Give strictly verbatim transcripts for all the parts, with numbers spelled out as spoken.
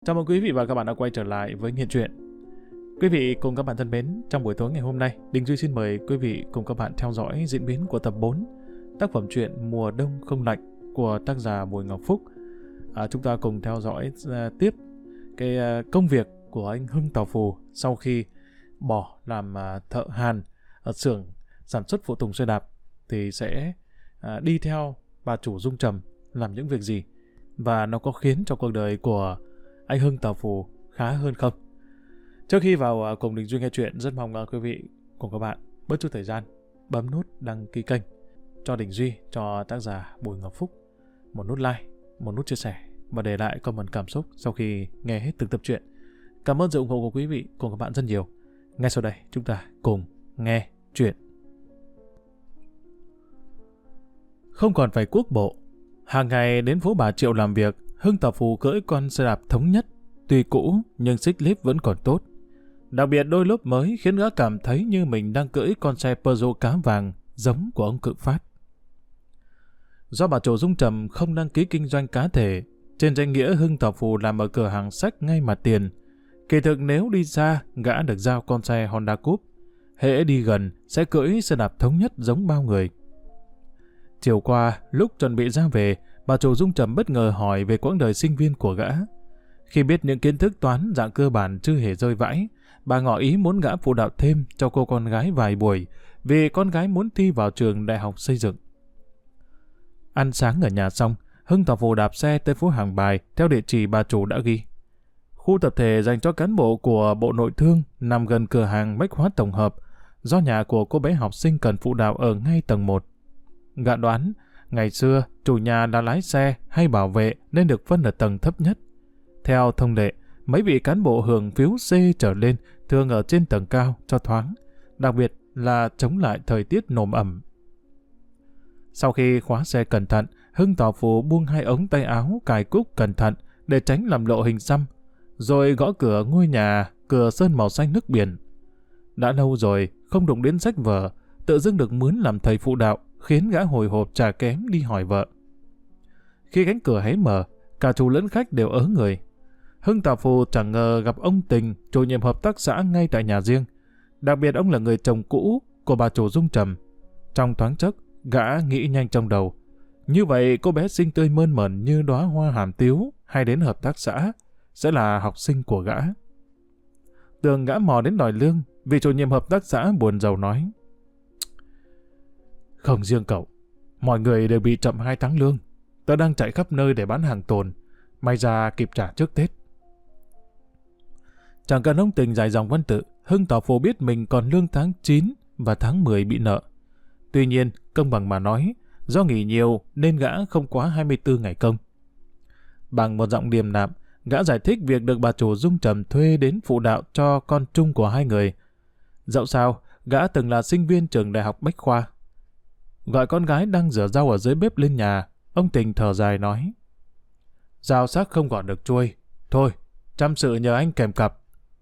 Chào mừng quý vị và các bạn đã quay trở lại với Nghiện Truyện. Quý vị cùng các bạn thân mến, trong buổi tối ngày hôm nay, Đình Duy xin mời quý vị cùng các bạn theo dõi diễn biến của tập bốn tác phẩm truyện Mùa Đông Không Lạnh của tác giả Bùi Ngọc Phúc. À, chúng ta cùng theo dõi uh, tiếp cái uh, công việc của anh Hưng Tàu Phù sau khi bỏ làm uh, thợ hàn ở xưởng sản xuất phụ tùng xe đạp thì sẽ uh, đi theo bà chủ Dung Trầm làm những việc gì, và nó có khiến cho cuộc đời của anh Hưng Tàu Phù khá hơn không. Trước khi vào cùng Đình Duy nghe chuyện, rất mong quý vị cùng các bạn bớt chút thời gian bấm nút đăng ký kênh cho Đình Duy, cho tác giả Bùi Ngọc Phúc, một nút like, một nút chia sẻ và để lại comment cảm xúc sau khi nghe hết từng tập truyện. Cảm ơn sự ủng hộ của quý vị cùng các bạn rất nhiều. Ngay sau đây chúng ta cùng nghe chuyện. Không còn phải cuốc bộ, hàng ngày đến phố Bà Triệu làm việc, Hưng Tàu Phù cưỡi con xe đạp thống nhất, tuy cũ nhưng xích líp vẫn còn tốt. Đặc biệt đôi lốp mới khiến gã cảm thấy như mình đang cưỡi con xe Peugeot cá vàng giống của ông Cự Phát. Do bà chủ Dung Trầm không đăng ký kinh doanh cá thể, trên danh nghĩa Hưng Tàu Phù làm ở cửa hàng sách ngay mặt tiền. Kỳ thực nếu đi xa, gã được giao con xe Honda Coupe. Hễ đi gần sẽ cưỡi xe đạp thống nhất giống bao người. Chiều qua, lúc chuẩn bị ra về, bà chủ Dung Trầm bất ngờ hỏi về quãng đời sinh viên của gã. Khi biết những kiến thức toán dạng cơ bản chưa hề rơi vãi, bà ngỏ ý muốn gã phụ đạo thêm cho cô con gái vài buổi, vì con gái muốn thi vào trường đại học xây dựng. Ăn sáng ở nhà xong, Hưng Tàu Phù đạp xe tới phố Hàng Bài theo địa chỉ bà chủ đã ghi. Khu tập thể dành cho cán bộ của Bộ Nội thương nằm gần cửa hàng bách hóa tổng hợp, do nhà của cô bé học sinh cần phụ đạo ở ngay tầng một. Gã đoán, ngày xưa chủ nhà là lái xe hay bảo vệ nên được phân ở tầng thấp nhất. Theo thông lệ, mấy vị cán bộ hưởng phiếu C trở lên thường ở trên tầng cao cho thoáng, đặc biệt là chống lại thời tiết nồm ẩm. Sau khi khóa xe cẩn thận, Hưng Tàu Phù buông hai ống tay áo cài cúc cẩn thận để tránh làm lộ hình xăm, rồi gõ cửa ngôi nhà, cửa sơn màu xanh nước biển. Đã lâu rồi không đụng đến sách vở, tự dưng được mướn làm thầy phụ đạo, khiến gã hồi hộp chả kém đi hỏi vợ. Khi cánh cửa hé mở, cả chủ lẫn khách đều ớ người. Hưng Tàu Phù chẳng ngờ gặp ông Tình, chủ nhiệm hợp tác xã ngay tại nhà riêng. Đặc biệt ông là người chồng cũ của bà chủ Dung Trầm. Trong thoáng chốc, gã nghĩ nhanh trong đầu. Như vậy cô bé xinh tươi mơn mởn như đóa hoa hàm tiếu hay đến hợp tác xã sẽ là học sinh của gã. Tưởng gã mò đến đòi lương, vì chủ nhiệm hợp tác xã buồn rầu nói: Không riêng cậu, mọi người đều bị chậm hai tháng lương. Tớ đang chạy khắp nơi để bán hàng tồn, may ra kịp trả trước Tết. Chẳng cần ông Tình dài dòng văn tự, Hưng Tàu Phù biết mình còn lương tháng chín và tháng mười bị nợ. Tuy nhiên, công bằng mà nói, do nghỉ nhiều nên gã không quá hai mươi tư ngày công. Bằng một giọng điềm đạm, gã giải thích việc được bà chủ Dung Trầm thuê đến phụ đạo cho con chung của hai người. Dẫu sao, gã từng là sinh viên trường đại học Bách Khoa. Gọi con gái đang rửa rau ở dưới bếp lên nhà, ông Tình thở dài nói: Rau xác không gọt được chuôi, thôi, chăm sự nhờ anh kèm cặp.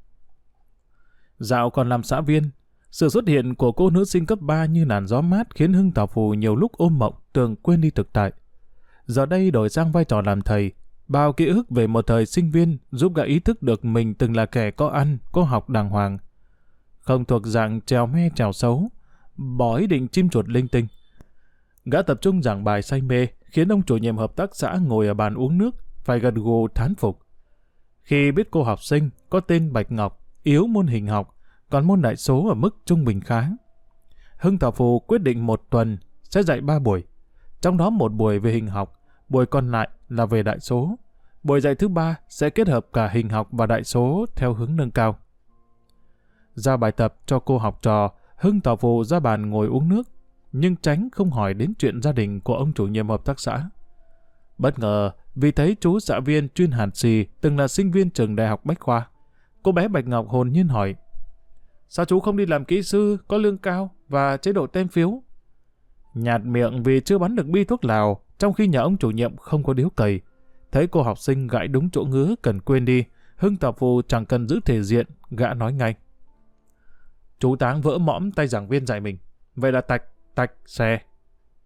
Dạo còn làm xã viên, sự xuất hiện của cô nữ sinh cấp ba như làn gió mát khiến Hưng Tàu Phù nhiều lúc ôm mộng tưởng quên đi thực tại. Giờ đây đổi sang vai trò làm thầy, bao ký ức về một thời sinh viên giúp gã ý thức được mình từng là kẻ có ăn, có học đàng hoàng. Không thuộc dạng trèo me trèo xấu, bỏ ý định chim chuột linh tinh. Gã tập trung giảng bài say mê, khiến ông chủ nhiệm hợp tác xã ngồi ở bàn uống nước phải gật gù thán phục. Khi biết cô học sinh có tên Bạch Ngọc yếu môn hình học, còn môn đại số ở mức trung bình khá, Hưng Tàu Phù quyết định một tuần sẽ dạy ba buổi, trong đó một buổi về hình học, buổi còn lại là về đại số. Buổi dạy thứ ba sẽ kết hợp cả hình học và đại số theo hướng nâng cao. Giao bài tập cho cô học trò, Hưng Tàu Phù ra bàn ngồi uống nước, nhưng tránh không hỏi đến chuyện gia đình của ông chủ nhiệm hợp tác xã. Bất ngờ, vì thấy chú xã viên chuyên hàn xì từng là sinh viên trường đại học Bách Khoa, cô bé Bạch Ngọc hồn nhiên hỏi: Sao chú không đi làm kỹ sư, có lương cao và chế độ tem phiếu? Nhạt miệng vì chưa bắn được bi thuốc lào, trong khi nhà ông chủ nhiệm không có điếu cày. Thấy cô học sinh gãi đúng chỗ ngứa cần quên đi, Hưng Tàu Phù chẳng cần giữ thể diện, gã nói ngay: Chú Táng vỡ mõm tay giảng viên dạy mình, vậy là tạch, tạch, xe.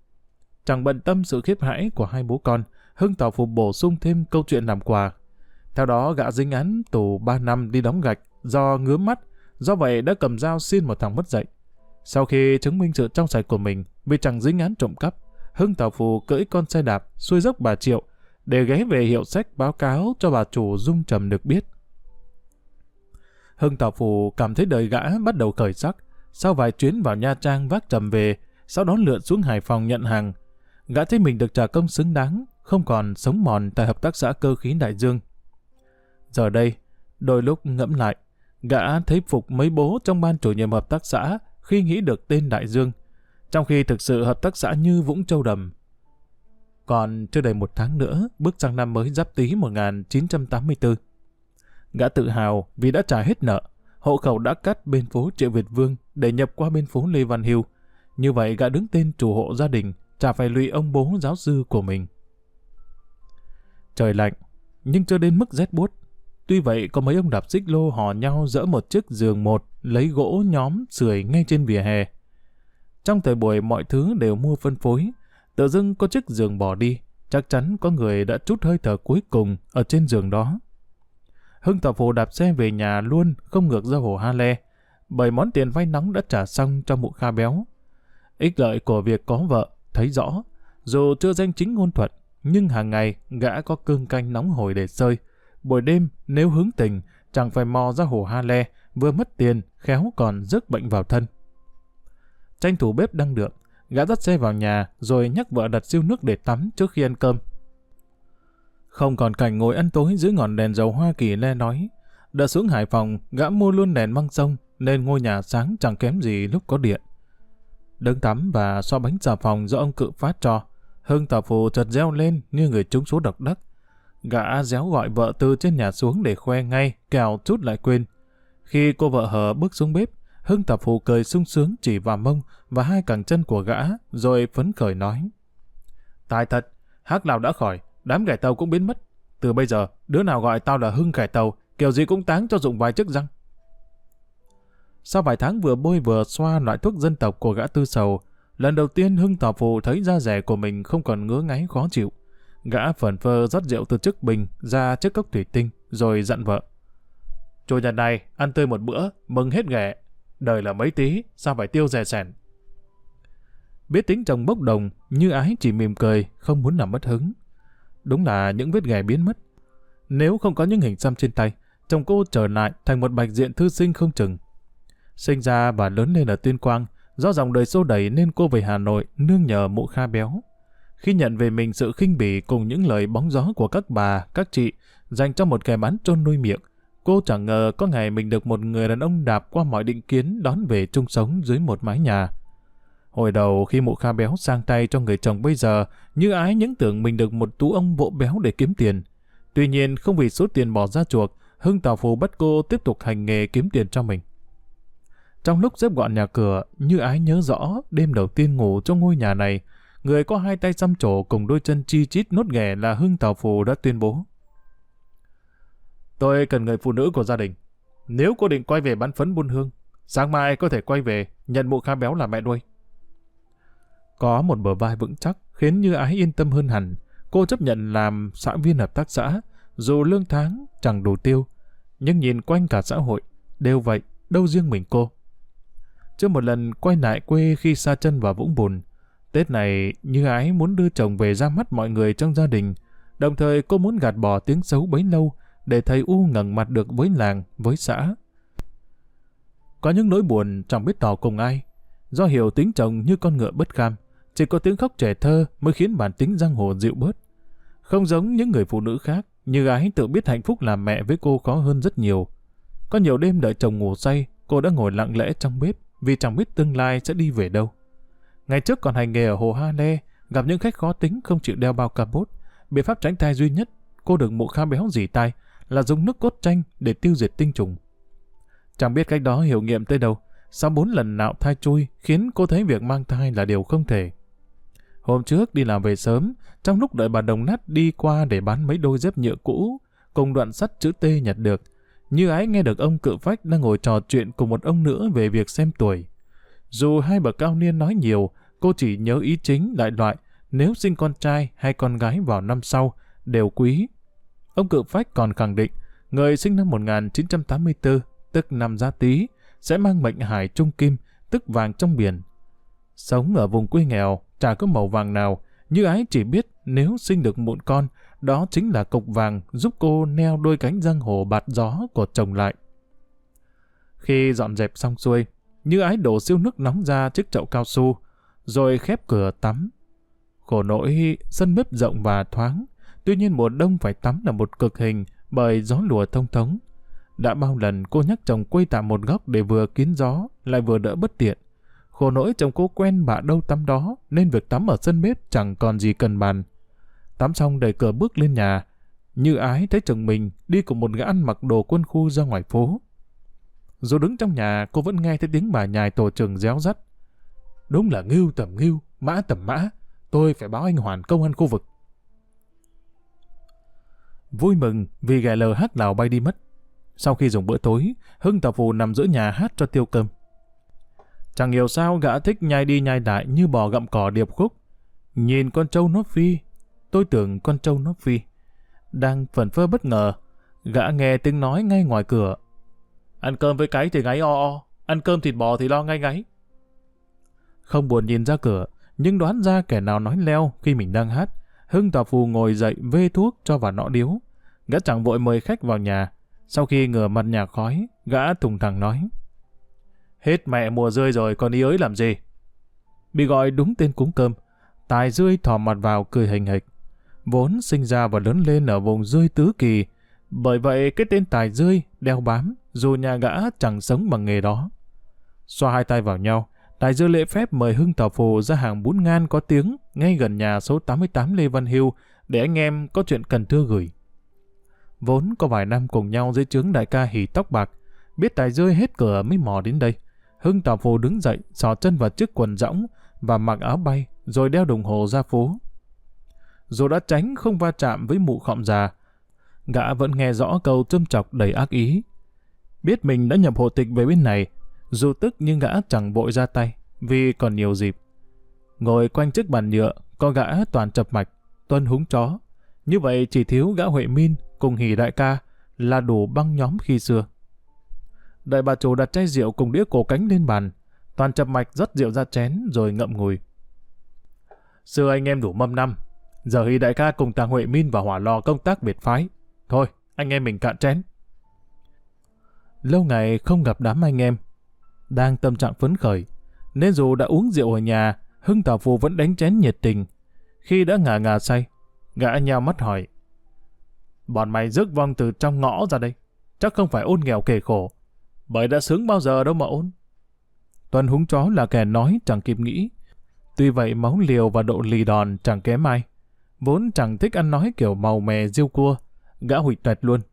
Chẳng bận tâm sự khiếp hãi của hai bố con, Hưng Tàu Phù bổ sung thêm câu chuyện làm quà. Theo đó gã dính án tù ba năm đi đóng gạch do ngứa mắt, do vậy đã cầm dao xiên một thằng mất dạy. Sau khi chứng minh sự trong sạch của mình vì chẳng dính án trộm cắp, Hưng Tàu Phù cưỡi con xe đạp xuôi dốc Bà Triệu để ghé về hiệu sách báo cáo cho bà chủ Dung Trầm được biết. Hưng Tàu Phù cảm thấy đời gã bắt đầu khởi sắc. Sau vài chuyến vào Nha Trang vác Trầm về, sau đó lượn xuống Hải Phòng nhận hàng, gã thấy mình được trả công xứng đáng, không còn sống mòn tại hợp tác xã cơ khí Đại Dương. Giờ đây, đôi lúc ngẫm lại, gã thấy phục mấy bố trong ban chủ nhiệm hợp tác xã khi nghĩ được tên Đại Dương, trong khi thực sự hợp tác xã như Vũng Châu Đầm. Còn chưa đầy một tháng nữa, bước sang năm mới Giáp Tý một nghìn chín trăm tám mươi tư. Gã tự hào vì đã trả hết nợ, hộ khẩu đã cắt bên phố Triệu Việt Vương để nhập qua bên phố Lê Văn Hưu. Như vậy gã đứng tên chủ hộ gia đình, chả phải lụy ông bố giáo sư của mình. Trời lạnh, nhưng chưa đến mức rét buốt. Tuy vậy có mấy ông đạp xích lô hò nhau dỡ một chiếc giường một, lấy gỗ nhóm sưởi ngay trên vỉa hè. Trong thời buổi mọi thứ đều mua phân phối, tự dưng có chiếc giường bỏ đi, chắc chắn có người đã trút hơi thở cuối cùng ở trên giường đó. Hưng Tàu Phù đạp xe về nhà luôn, không ngược ra hồ Ha Le, bởi món tiền vay nóng đã trả xong cho mụ Kha Béo. Ích lợi của việc có vợ thấy rõ, dù chưa danh chính ngôn thuận, nhưng hàng ngày gã có cơm canh nóng hổi để sơi. Buổi đêm nếu hứng tình, chẳng phải mò ra hồ Ha Le, vừa mất tiền, khéo còn rước bệnh vào thân. Tranh thủ bếp đăng được, gã dắt xe vào nhà rồi nhắc vợ đặt siêu nước để tắm trước khi ăn cơm. Không còn cảnh ngồi ăn tối dưới ngọn đèn dầu Hoa Kỳ le nói. Đợt xuống Hải Phòng, gã mua luôn đèn măng sông, nên ngôi nhà sáng chẳng kém gì lúc có điện. Đứng tắm và xoa bánh xà phòng do ông Cự phát cho, Hưng Tàu Phù chợt reo lên như người trúng số độc đắc. Gã réo gọi vợ từ trên nhà xuống để khoe ngay, kẻo chút lại quên. Khi cô vợ hờ bước xuống bếp, Hưng Tàu Phù cười sung sướng chỉ vào mông và hai cẳng chân của gã, rồi phấn khởi nói. Tài thật, hắc nào đã khỏi, đám kẻ tàu cũng biến mất. Từ bây giờ, đứa nào gọi tao là Hưng kẻ tàu, kiểu gì cũng táng cho dụng vài chiếc răng. Sau vài tháng vừa bôi vừa xoa loại thuốc dân tộc của gã Tư Sầu, lần đầu tiên Hưng Tàu Phù thấy da dẻ của mình không còn ngứa ngáy khó chịu. Gã phẩn phơ rót rượu từ chiếc bình ra chiếc cốc thủy tinh, rồi dặn vợ. Chủ nhật này, ăn tươi một bữa, mừng hết ghẻ. Đời là mấy tí, sao phải tiêu rẻ sẻn. Biết tính chồng bốc đồng, Như Ái chỉ mỉm cười, không muốn làm mất hứng. Đúng là những vết ghẻ biến mất. Nếu không có những hình xăm trên tay, chồng cô trở lại thành một bạch diện thư sinh không chừng. Sinh ra và lớn lên ở Tuyên Quang, do dòng đời xô đẩy nên cô về Hà Nội nương nhờ mụ Kha Béo. Khi nhận về mình sự khinh bỉ cùng những lời bóng gió của các bà, các chị dành cho một kẻ bán trôn nuôi miệng, cô chẳng ngờ có ngày mình được một người đàn ông đạp qua mọi định kiến đón về chung sống dưới một mái nhà. Hồi đầu khi mụ Kha Béo sang tay cho người chồng bây giờ, Như Ái những tưởng mình được một tú ông vỗ béo để kiếm tiền. Tuy nhiên không vì số tiền bỏ ra chuộc, Hưng Tàu Phù bắt cô tiếp tục hành nghề kiếm tiền cho mình. Trong lúc xếp gọn nhà cửa, Như Ái nhớ rõ đêm đầu tiên ngủ trong ngôi nhà này, người có hai tay xăm trổ cùng đôi chân chi chít nốt ghẻ là Hưng Tàu Phù đã tuyên bố. Tôi cần người phụ nữ của gia đình. Nếu cô định quay về bán phấn buôn hương, sáng mai có thể quay về nhận mụ Kha Béo là mẹ nuôi. Có một bờ vai vững chắc khiến Như Ái yên tâm hơn hẳn. Cô chấp nhận làm xã viên hợp tác xã, dù lương tháng chẳng đủ tiêu. Nhưng nhìn quanh cả xã hội, đều vậy, đâu riêng mình cô. Chưa một lần quay lại quê khi sa chân vào Vũng Bùn. Tết này, Như Ái muốn đưa chồng về ra mắt mọi người trong gia đình. Đồng thời cô muốn gạt bỏ tiếng xấu bấy lâu để thầy U ngẩng mặt được với làng, với xã. Có những nỗi buồn chẳng biết tỏ cùng ai. Do hiểu tính chồng như con ngựa bất kham, chỉ có tiếng khóc trẻ thơ mới khiến bản tính giang hồ dịu bớt. Không giống những người phụ nữ khác, Như Ái tự biết hạnh phúc làm mẹ với cô khó hơn rất nhiều. Có nhiều đêm đợi chồng ngủ say, cô đã ngồi lặng lẽ trong bếp vì chẳng biết tương lai sẽ đi về đâu. Ngày trước còn hành nghề ở hồ Ha Le, gặp những khách khó tính không chịu đeo bao capot, biện pháp tránh thai duy nhất cô được mụ Kha Béo dỉ tai là dùng nước cốt chanh để tiêu diệt tinh trùng. Chẳng biết cách đó hiệu nghiệm tới đâu, sau bốn lần nạo thai chui khiến cô thấy việc mang thai là điều không thể. Hôm trước đi làm về sớm, trong lúc đợi bà Đồng Nát đi qua để bán mấy đôi dép nhựa cũ cùng đoạn sắt chữ T nhặt được, Như Ái nghe được ông Cự Phách đang ngồi trò chuyện cùng một ông nữa về việc xem tuổi. Dù hai bậc cao niên nói nhiều, cô chỉ nhớ ý chính đại loại nếu sinh con trai hay con gái vào năm sau đều quý. Ông Cự Phách còn khẳng định người sinh năm một nghìn chín trăm tám mươi tư, tức năm Giáp Tý, sẽ mang mệnh hải trung kim, tức vàng trong biển. Sống ở vùng quê nghèo, chả có màu vàng nào, Như Ái chỉ biết nếu sinh được mụn con, đó chính là cục vàng giúp cô neo đôi cánh giang hồ bạt gió của chồng lại. Khi dọn dẹp xong xuôi, Như Ái đổ siêu nước nóng ra chiếc chậu cao su, rồi khép cửa tắm. Khổ nỗi sân bếp rộng và thoáng, tuy nhiên mùa đông phải tắm là một cực hình bởi gió lùa thông thống. Đã bao lần cô nhắc chồng quây tạm một góc để vừa kín gió, lại vừa đỡ bất tiện. Khổ nỗi chồng cô quen bạ đâu tắm đó, nên việc tắm ở sân bếp chẳng còn gì cần bàn. Tắm xong đẩy cửa bước lên nhà, Như Ái thấy chồng mình đi cùng một gã ăn mặc đồ quân khu ra ngoài phố. Dù đứng trong nhà, cô vẫn nghe thấy tiếng bà nhài tổ trưởng réo rắt. Đúng là ngưu tầm ngưu, mã tầm mã, tôi phải báo anh Hoàn công an khu vực. Vui mừng vì ghẻ lờ hắc lào bay đi mất. Sau khi dùng bữa tối, Hưng tàu phù nằm giữa nhà hát cho tiêu cơm. Chẳng hiểu sao gã thích nhai đi nhai lại như bò gặm cỏ điệp khúc. Nhìn con trâu nó phi, tôi tưởng con trâu nó phi. Đang phẩn phơ bất ngờ, gã nghe tiếng nói ngay ngoài cửa. Ăn cơm với cái thì ngáy o o, ăn cơm thịt bò thì lo ngay ngáy. Không buồn nhìn ra cửa, nhưng đoán ra kẻ nào nói leo khi mình đang hát. Hưng tàu phù ngồi dậy vê thuốc cho vào nọ điếu. Gã chẳng vội mời khách vào nhà. Sau khi ngửa mặt nhả khói, gã thùng thẳng nói. Hết mẹ mùa rươi rồi còn ý ới làm gì? Bị gọi đúng tên cúng cơm, Tài Rươi thò mặt vào cười hình hịch. Vốn sinh ra và lớn lên ở vùng Rươi Tứ Kỳ, bởi vậy cái tên Tài Rươi đeo bám, dù nhà gã chẳng sống bằng nghề đó. Xoa hai tay vào nhau, Tài Rươi lễ phép mời Hưng tàu phù ra hàng bún ngan có tiếng ngay gần nhà số tám mươi tám Lê Văn Hưu để anh em có chuyện cần thưa gửi. Vốn có vài năm cùng nhau dưới trướng đại ca Hỉ Tóc Bạc, biết Tài Rươi hết cửa mới mò đến đây. Hưng tàu phù đứng dậy, xỏ chân vào chiếc quần rỗng và mặc áo bay, rồi đeo đồng hồ ra phố. Dù đã tránh không va chạm với mụ khọm già, gã vẫn nghe rõ câu châm chọc đầy ác ý. Biết mình đã nhập hộ tịch về bên này, dù tức nhưng gã chẳng vội ra tay, vì còn nhiều dịp. Ngồi quanh chiếc bàn nhựa, có gã toàn chập mạch, tuân húng chó. Như vậy chỉ thiếu gã Huệ Min cùng Hỉ đại ca là đủ băng nhóm khi xưa. Đợi bà chủ đặt chai rượu cùng đĩa cổ cánh lên bàn, toàn chập mạch rót rượu ra chén rồi ngậm ngùi. Xưa anh em đủ mâm năm, giờ Hỉ đại ca cùng thằng Huệ Min và Hỏa Lò công tác biệt phái. Thôi, anh em mình cạn chén. Lâu ngày không gặp đám anh em, đang tâm trạng phấn khởi, nên dù đã uống rượu ở nhà, Hưng tàu phù vẫn đánh chén nhiệt tình. Khi đã ngà ngà say, gã nheo mắt hỏi. Bọn mày rước vong từ trong ngõ ra đây, chắc không phải ôn nghèo kề khổ, bởi đã sướng bao giờ đâu mà ôn. Tuân húng chó là kẻ nói chẳng kịp nghĩ. Tuy vậy máu liều và độ lì đòn chẳng kém ai. Vốn chẳng thích ăn nói kiểu màu mè riêu cua, gã huỵch toẹt luôn.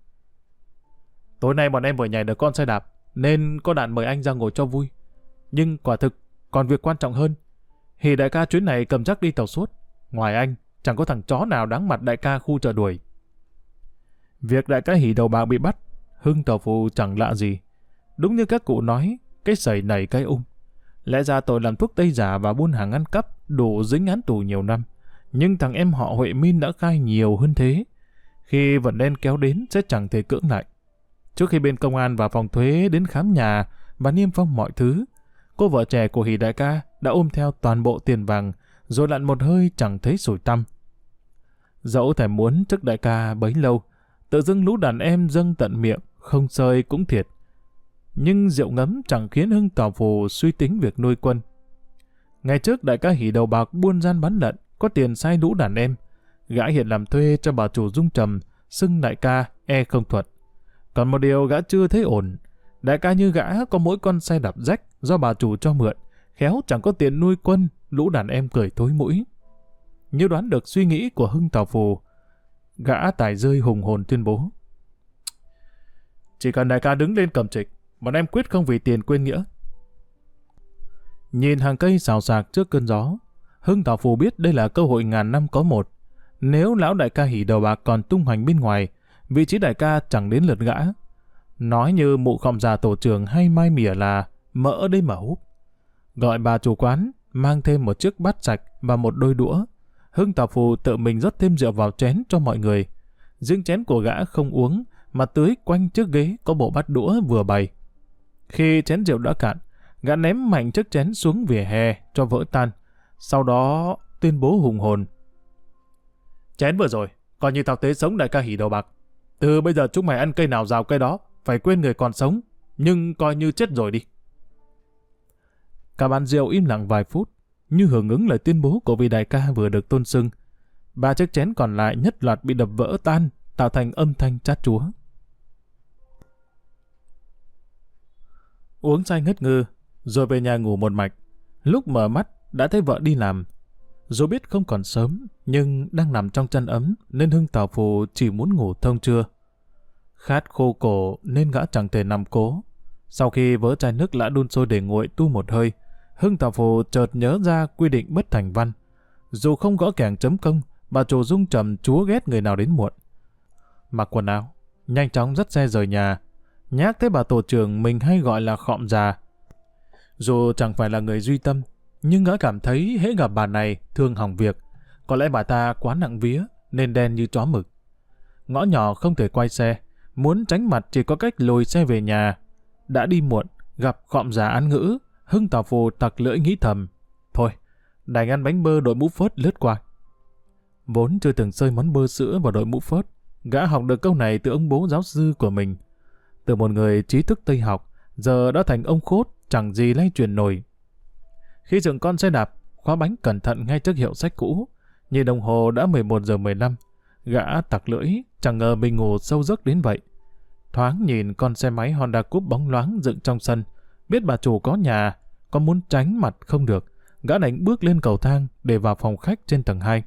Tối nay bọn em vừa nhảy được con xe đạp, nên có đạn mời anh ra ngồi cho vui. Nhưng quả thực, còn việc quan trọng hơn. Hỉ đại ca chuyến này cầm chắc đi tàu suốt. Ngoài anh, chẳng có thằng chó nào đáng mặt đại ca khu chợ đuổi. Việc đại ca Hỉ đầu bạc bị bắt, Hưng tàu phù chẳng lạ gì. Đúng như các cụ nói, cái sẩy này cái ung. Lẽ ra tội làm thuốc tây giả và buôn hàng ăn cắp đủ dính án tù nhiều năm. Nhưng thằng em họ Huệ Min đã khai nhiều hơn thế. Khi vận đen kéo đến sẽ chẳng thể cưỡng lại. Trước khi bên công an và phòng thuế đến khám nhà và niêm phong mọi thứ, cô vợ trẻ của Hỉ đại ca đã ôm theo toàn bộ tiền vàng, rồi lặn một hơi chẳng thấy sủi tăm. Dẫu thèm muốn trước đại ca bấy lâu, tự dưng lũ đàn em dâng tận miệng, không sơi cũng thiệt. Nhưng rượu ngấm chẳng khiến Hưng tàu phù suy tính việc nuôi quân. Ngày trước đại ca Hỉ đầu bạc buôn gian bán lận, có tiền sai lũ đàn em. Gã hiện làm thuê cho bà chủ Dung Trầm, xưng đại ca e không thuận. Còn một điều gã chưa thấy ổn, đại ca như gã có mỗi con xe đạp rách do bà chủ cho mượn, khéo chẳng có tiền nuôi quân, lũ đàn em cười thối mũi. Như đoán được suy nghĩ của Hưng tàu phù, gã Tài Rươi hùng hồn tuyên bố. Chỉ cần đại ca đứng lên cầm trịch, bọn em quyết không vì tiền quên nghĩa. Nhìn hàng cây xào xạc trước cơn gió, Hưng tàu phù biết đây là cơ hội ngàn năm có một. Nếu lão đại ca Hỉ đầu bạc còn tung hoành bên ngoài, vị trí đại ca chẳng đến lượt gã. Nói như mụ khọm già tổ trưởng hay mai mỉa là mỡ đây mà húp. Gọi bà chủ quán, mang thêm một chiếc bát sạch và một đôi đũa. Hưng tàu phù tự mình rót thêm rượu vào chén cho mọi người. riêng chén của gã không uống, mà tưới quanh chiếc ghế có bộ bát đũa vừa bày. Khi chén rượu đã cạn, gã ném mạnh chiếc chén xuống vỉa hè cho vỡ tan, sau đó tuyên bố hùng hồn. Chén vừa rồi, coi như tao tế sống đại ca Hỉ Đầu Bạc. Từ bây giờ chúng mày ăn cây nào rào cây đó, phải quên người còn sống, nhưng coi như chết rồi đi. Cả bàn rượu im lặng vài phút, như hưởng ứng lời tuyên bố của vị đại ca vừa được tôn xưng. Ba chiếc chén còn lại nhất loạt bị đập vỡ tan, tạo thành âm thanh chát chúa. Uống say ngất ngư, rồi về nhà ngủ một mạch. Lúc mở mắt, đã thấy vợ đi làm. Dù biết không còn sớm, nhưng đang nằm trong chăn ấm, nên Hưng Tào Phù chỉ muốn ngủ thông trưa. Khát khô cổ nên gã chẳng thể nằm cố. Sau khi vỡ chai nước lã đun sôi để nguội tu một hơi, Hưng Tào Phù chợt nhớ ra quy định bất thành văn. Dù không gõ kẻng chấm công, bà chủ Dung Trầm chúa ghét người nào đến muộn. Mặc quần áo, nhanh chóng dắt xe rời nhà. Nhắc tới bà tổ trưởng mình hay gọi là khọm già. Dù chẳng phải là người duy tâm, nhưng gã cảm thấy hễ gặp bà này thường hỏng việc. Có lẽ bà ta quá nặng vía nên đen như chó mực. Ngõ nhỏ không thể quay xe, muốn tránh mặt chỉ có cách lùi xe về nhà. Đã đi muộn, gặp khọm già án ngữ, Hưng Tào Phù tặc lưỡi nghĩ thầm. Thôi, đành ăn bánh bơ đội mũ phớt lướt qua. Vốn chưa từng xơi món bơ sữa vào đội mũ phớt, gã học được câu này từ ông bố giáo sư của mình. Từ một người trí thức Tây học, giờ đã thành ông khốt, chẳng gì lay truyền nổi. Khi dựng con xe đạp, khóa bánh cẩn thận ngay trước hiệu sách cũ, nhìn đồng hồ đã mười một giờ mười lăm, gã tặc lưỡi, chẳng ngờ mình ngủ sâu giấc đến vậy. Thoáng nhìn con xe máy Honda Coupe bóng loáng dựng trong sân, biết bà chủ có nhà, có muốn tránh mặt không được, gã đành bước lên cầu thang để vào phòng khách trên tầng hai.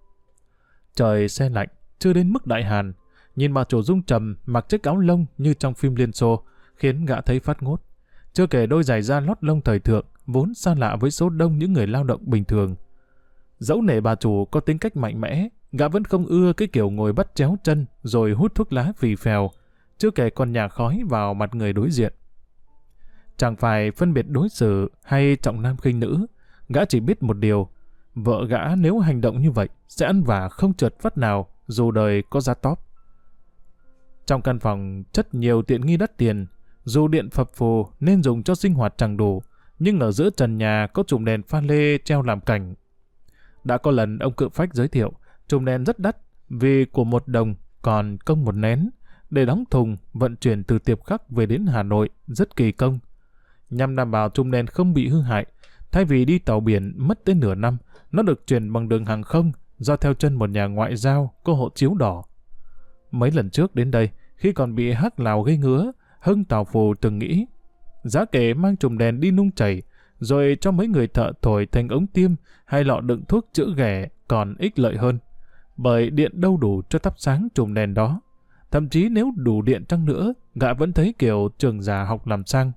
Trời se lạnh, chưa đến mức đại hàn, nhìn bà chủ Dung Trầm mặc chiếc áo lông như trong phim Liên Xô, khiến gã thấy phát ngốt. Chưa kể đôi giày da lót lông thời thượng, vốn xa lạ với số đông những người lao động bình thường. Dẫu nể bà chủ có tính cách mạnh mẽ, gã vẫn không ưa cái kiểu ngồi bắt chéo chân rồi hút thuốc lá phì phèo, chưa kể còn nhả khói vào mặt người đối diện. Chẳng phải phân biệt đối xử hay trọng nam khinh nữ, gã chỉ biết một điều, vợ gã nếu hành động như vậy sẽ ăn vả không trượt phát nào dù đời có giá tóp. Trong căn phòng chất nhiều tiện nghi đắt tiền, dù điện phập phù nên dùng cho sinh hoạt chẳng đủ, nhưng ở giữa trần nhà có chùm đèn pha lê treo làm cảnh. Đã có lần ông Cự Phách giới thiệu, chùm đèn rất đắt vì của một đồng còn công một nén, để đóng thùng vận chuyển từ Tiệp Khắc về đến Hà Nội rất kỳ công. Nhằm đảm bảo chùm đèn không bị hư hại, thay vì đi tàu biển mất tới nửa năm, nó được chuyển bằng đường hàng không do theo chân một nhà ngoại giao có hộ chiếu đỏ. Mấy lần trước đến đây, khi còn bị hắc Lào gây ngứa, Hưng Tào Phù từng nghĩ, giá kể mang chùm đèn đi nung chảy, rồi cho mấy người thợ thổi thành ống tiêm hay lọ đựng thuốc chữa ghẻ còn ích lợi hơn. Bởi điện đâu đủ cho thắp sáng chùm đèn đó. Thậm chí nếu đủ điện chăng nữa, gã vẫn thấy kiểu trường già học làm sang.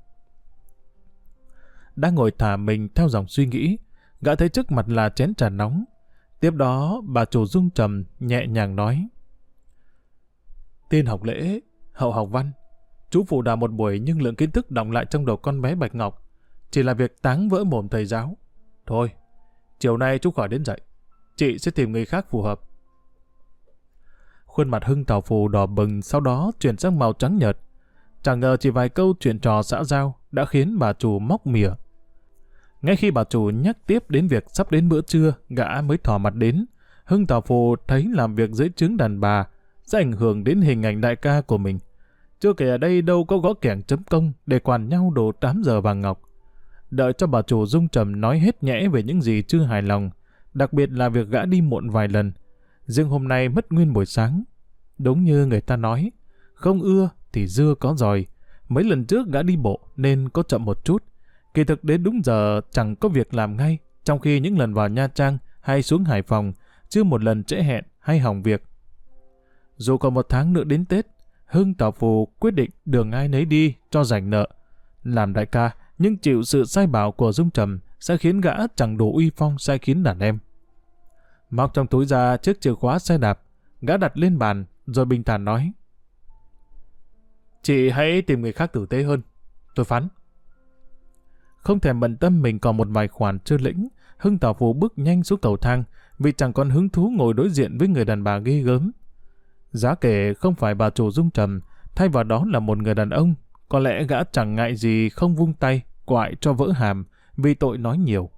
Đang ngồi thả mình theo dòng suy nghĩ, gã thấy trước mặt là chén trà nóng. Tiếp đó, bà chủ Dung Trầm nhẹ nhàng nói. Tiên học lễ, hậu học văn. Chú phụ đà một buổi nhưng lượng kiến thức đọng lại trong đầu con bé Bạch Ngọc chỉ là việc táng vỡ mồm thầy giáo. Thôi, chiều nay chú khỏi đến dậy. Chị sẽ tìm người khác phù hợp. Khuôn mặt Hưng Tào Phù đỏ bừng, sau đó chuyển sang màu trắng nhợt. Chẳng ngờ chỉ vài câu chuyện trò xã giao đã khiến bà chủ móc mỉa. Ngay khi bà chủ nhắc tiếp đến việc sắp đến bữa trưa, gã mới thò mặt đến. Hưng Tào Phù thấy làm việc dưới trướng đàn bà sẽ ảnh hưởng đến hình ảnh đại ca của mình. Chưa kể ở đây đâu có gõ kẻng chấm công để quản nhau đồ tám giờ vàng ngọc. Đợi cho bà chủ Dung Trầm nói hết nhẽ về những gì chưa hài lòng, đặc biệt là việc gã đi muộn vài lần. Riêng hôm nay mất nguyên buổi sáng. Đúng như người ta nói, không ưa thì dưa có giòi. Mấy lần trước gã đi bộ nên có chậm một chút. Kỳ thực đến đúng giờ chẳng có việc làm ngay, trong khi những lần vào Nha Trang hay xuống Hải Phòng chưa một lần trễ hẹn hay hỏng việc. Dù còn một tháng nữa đến Tết, Hưng Tào Phù quyết định đường ai nấy đi cho rảnh nợ. Làm đại ca, nhưng chịu sự sai bảo của Dung Trầm sẽ khiến gã chẳng đủ uy phong sai khiến đàn em. Móc trong túi ra chiếc chìa khóa xe đạp, gã đặt lên bàn rồi bình thản nói. Chị hãy tìm người khác tử tế hơn, tôi phán. Không thèm bận tâm mình còn một vài khoản chưa lĩnh, Hưng Tào Phù bước nhanh xuống cầu thang vì chẳng còn hứng thú ngồi đối diện với người đàn bà ghê gớm. Giá kể không phải bà chủ Dung Trầm, thay vào đó là một người đàn ông, có lẽ gã chẳng ngại gì không vung tay, quại cho vỡ hàm, vì tội nói nhiều.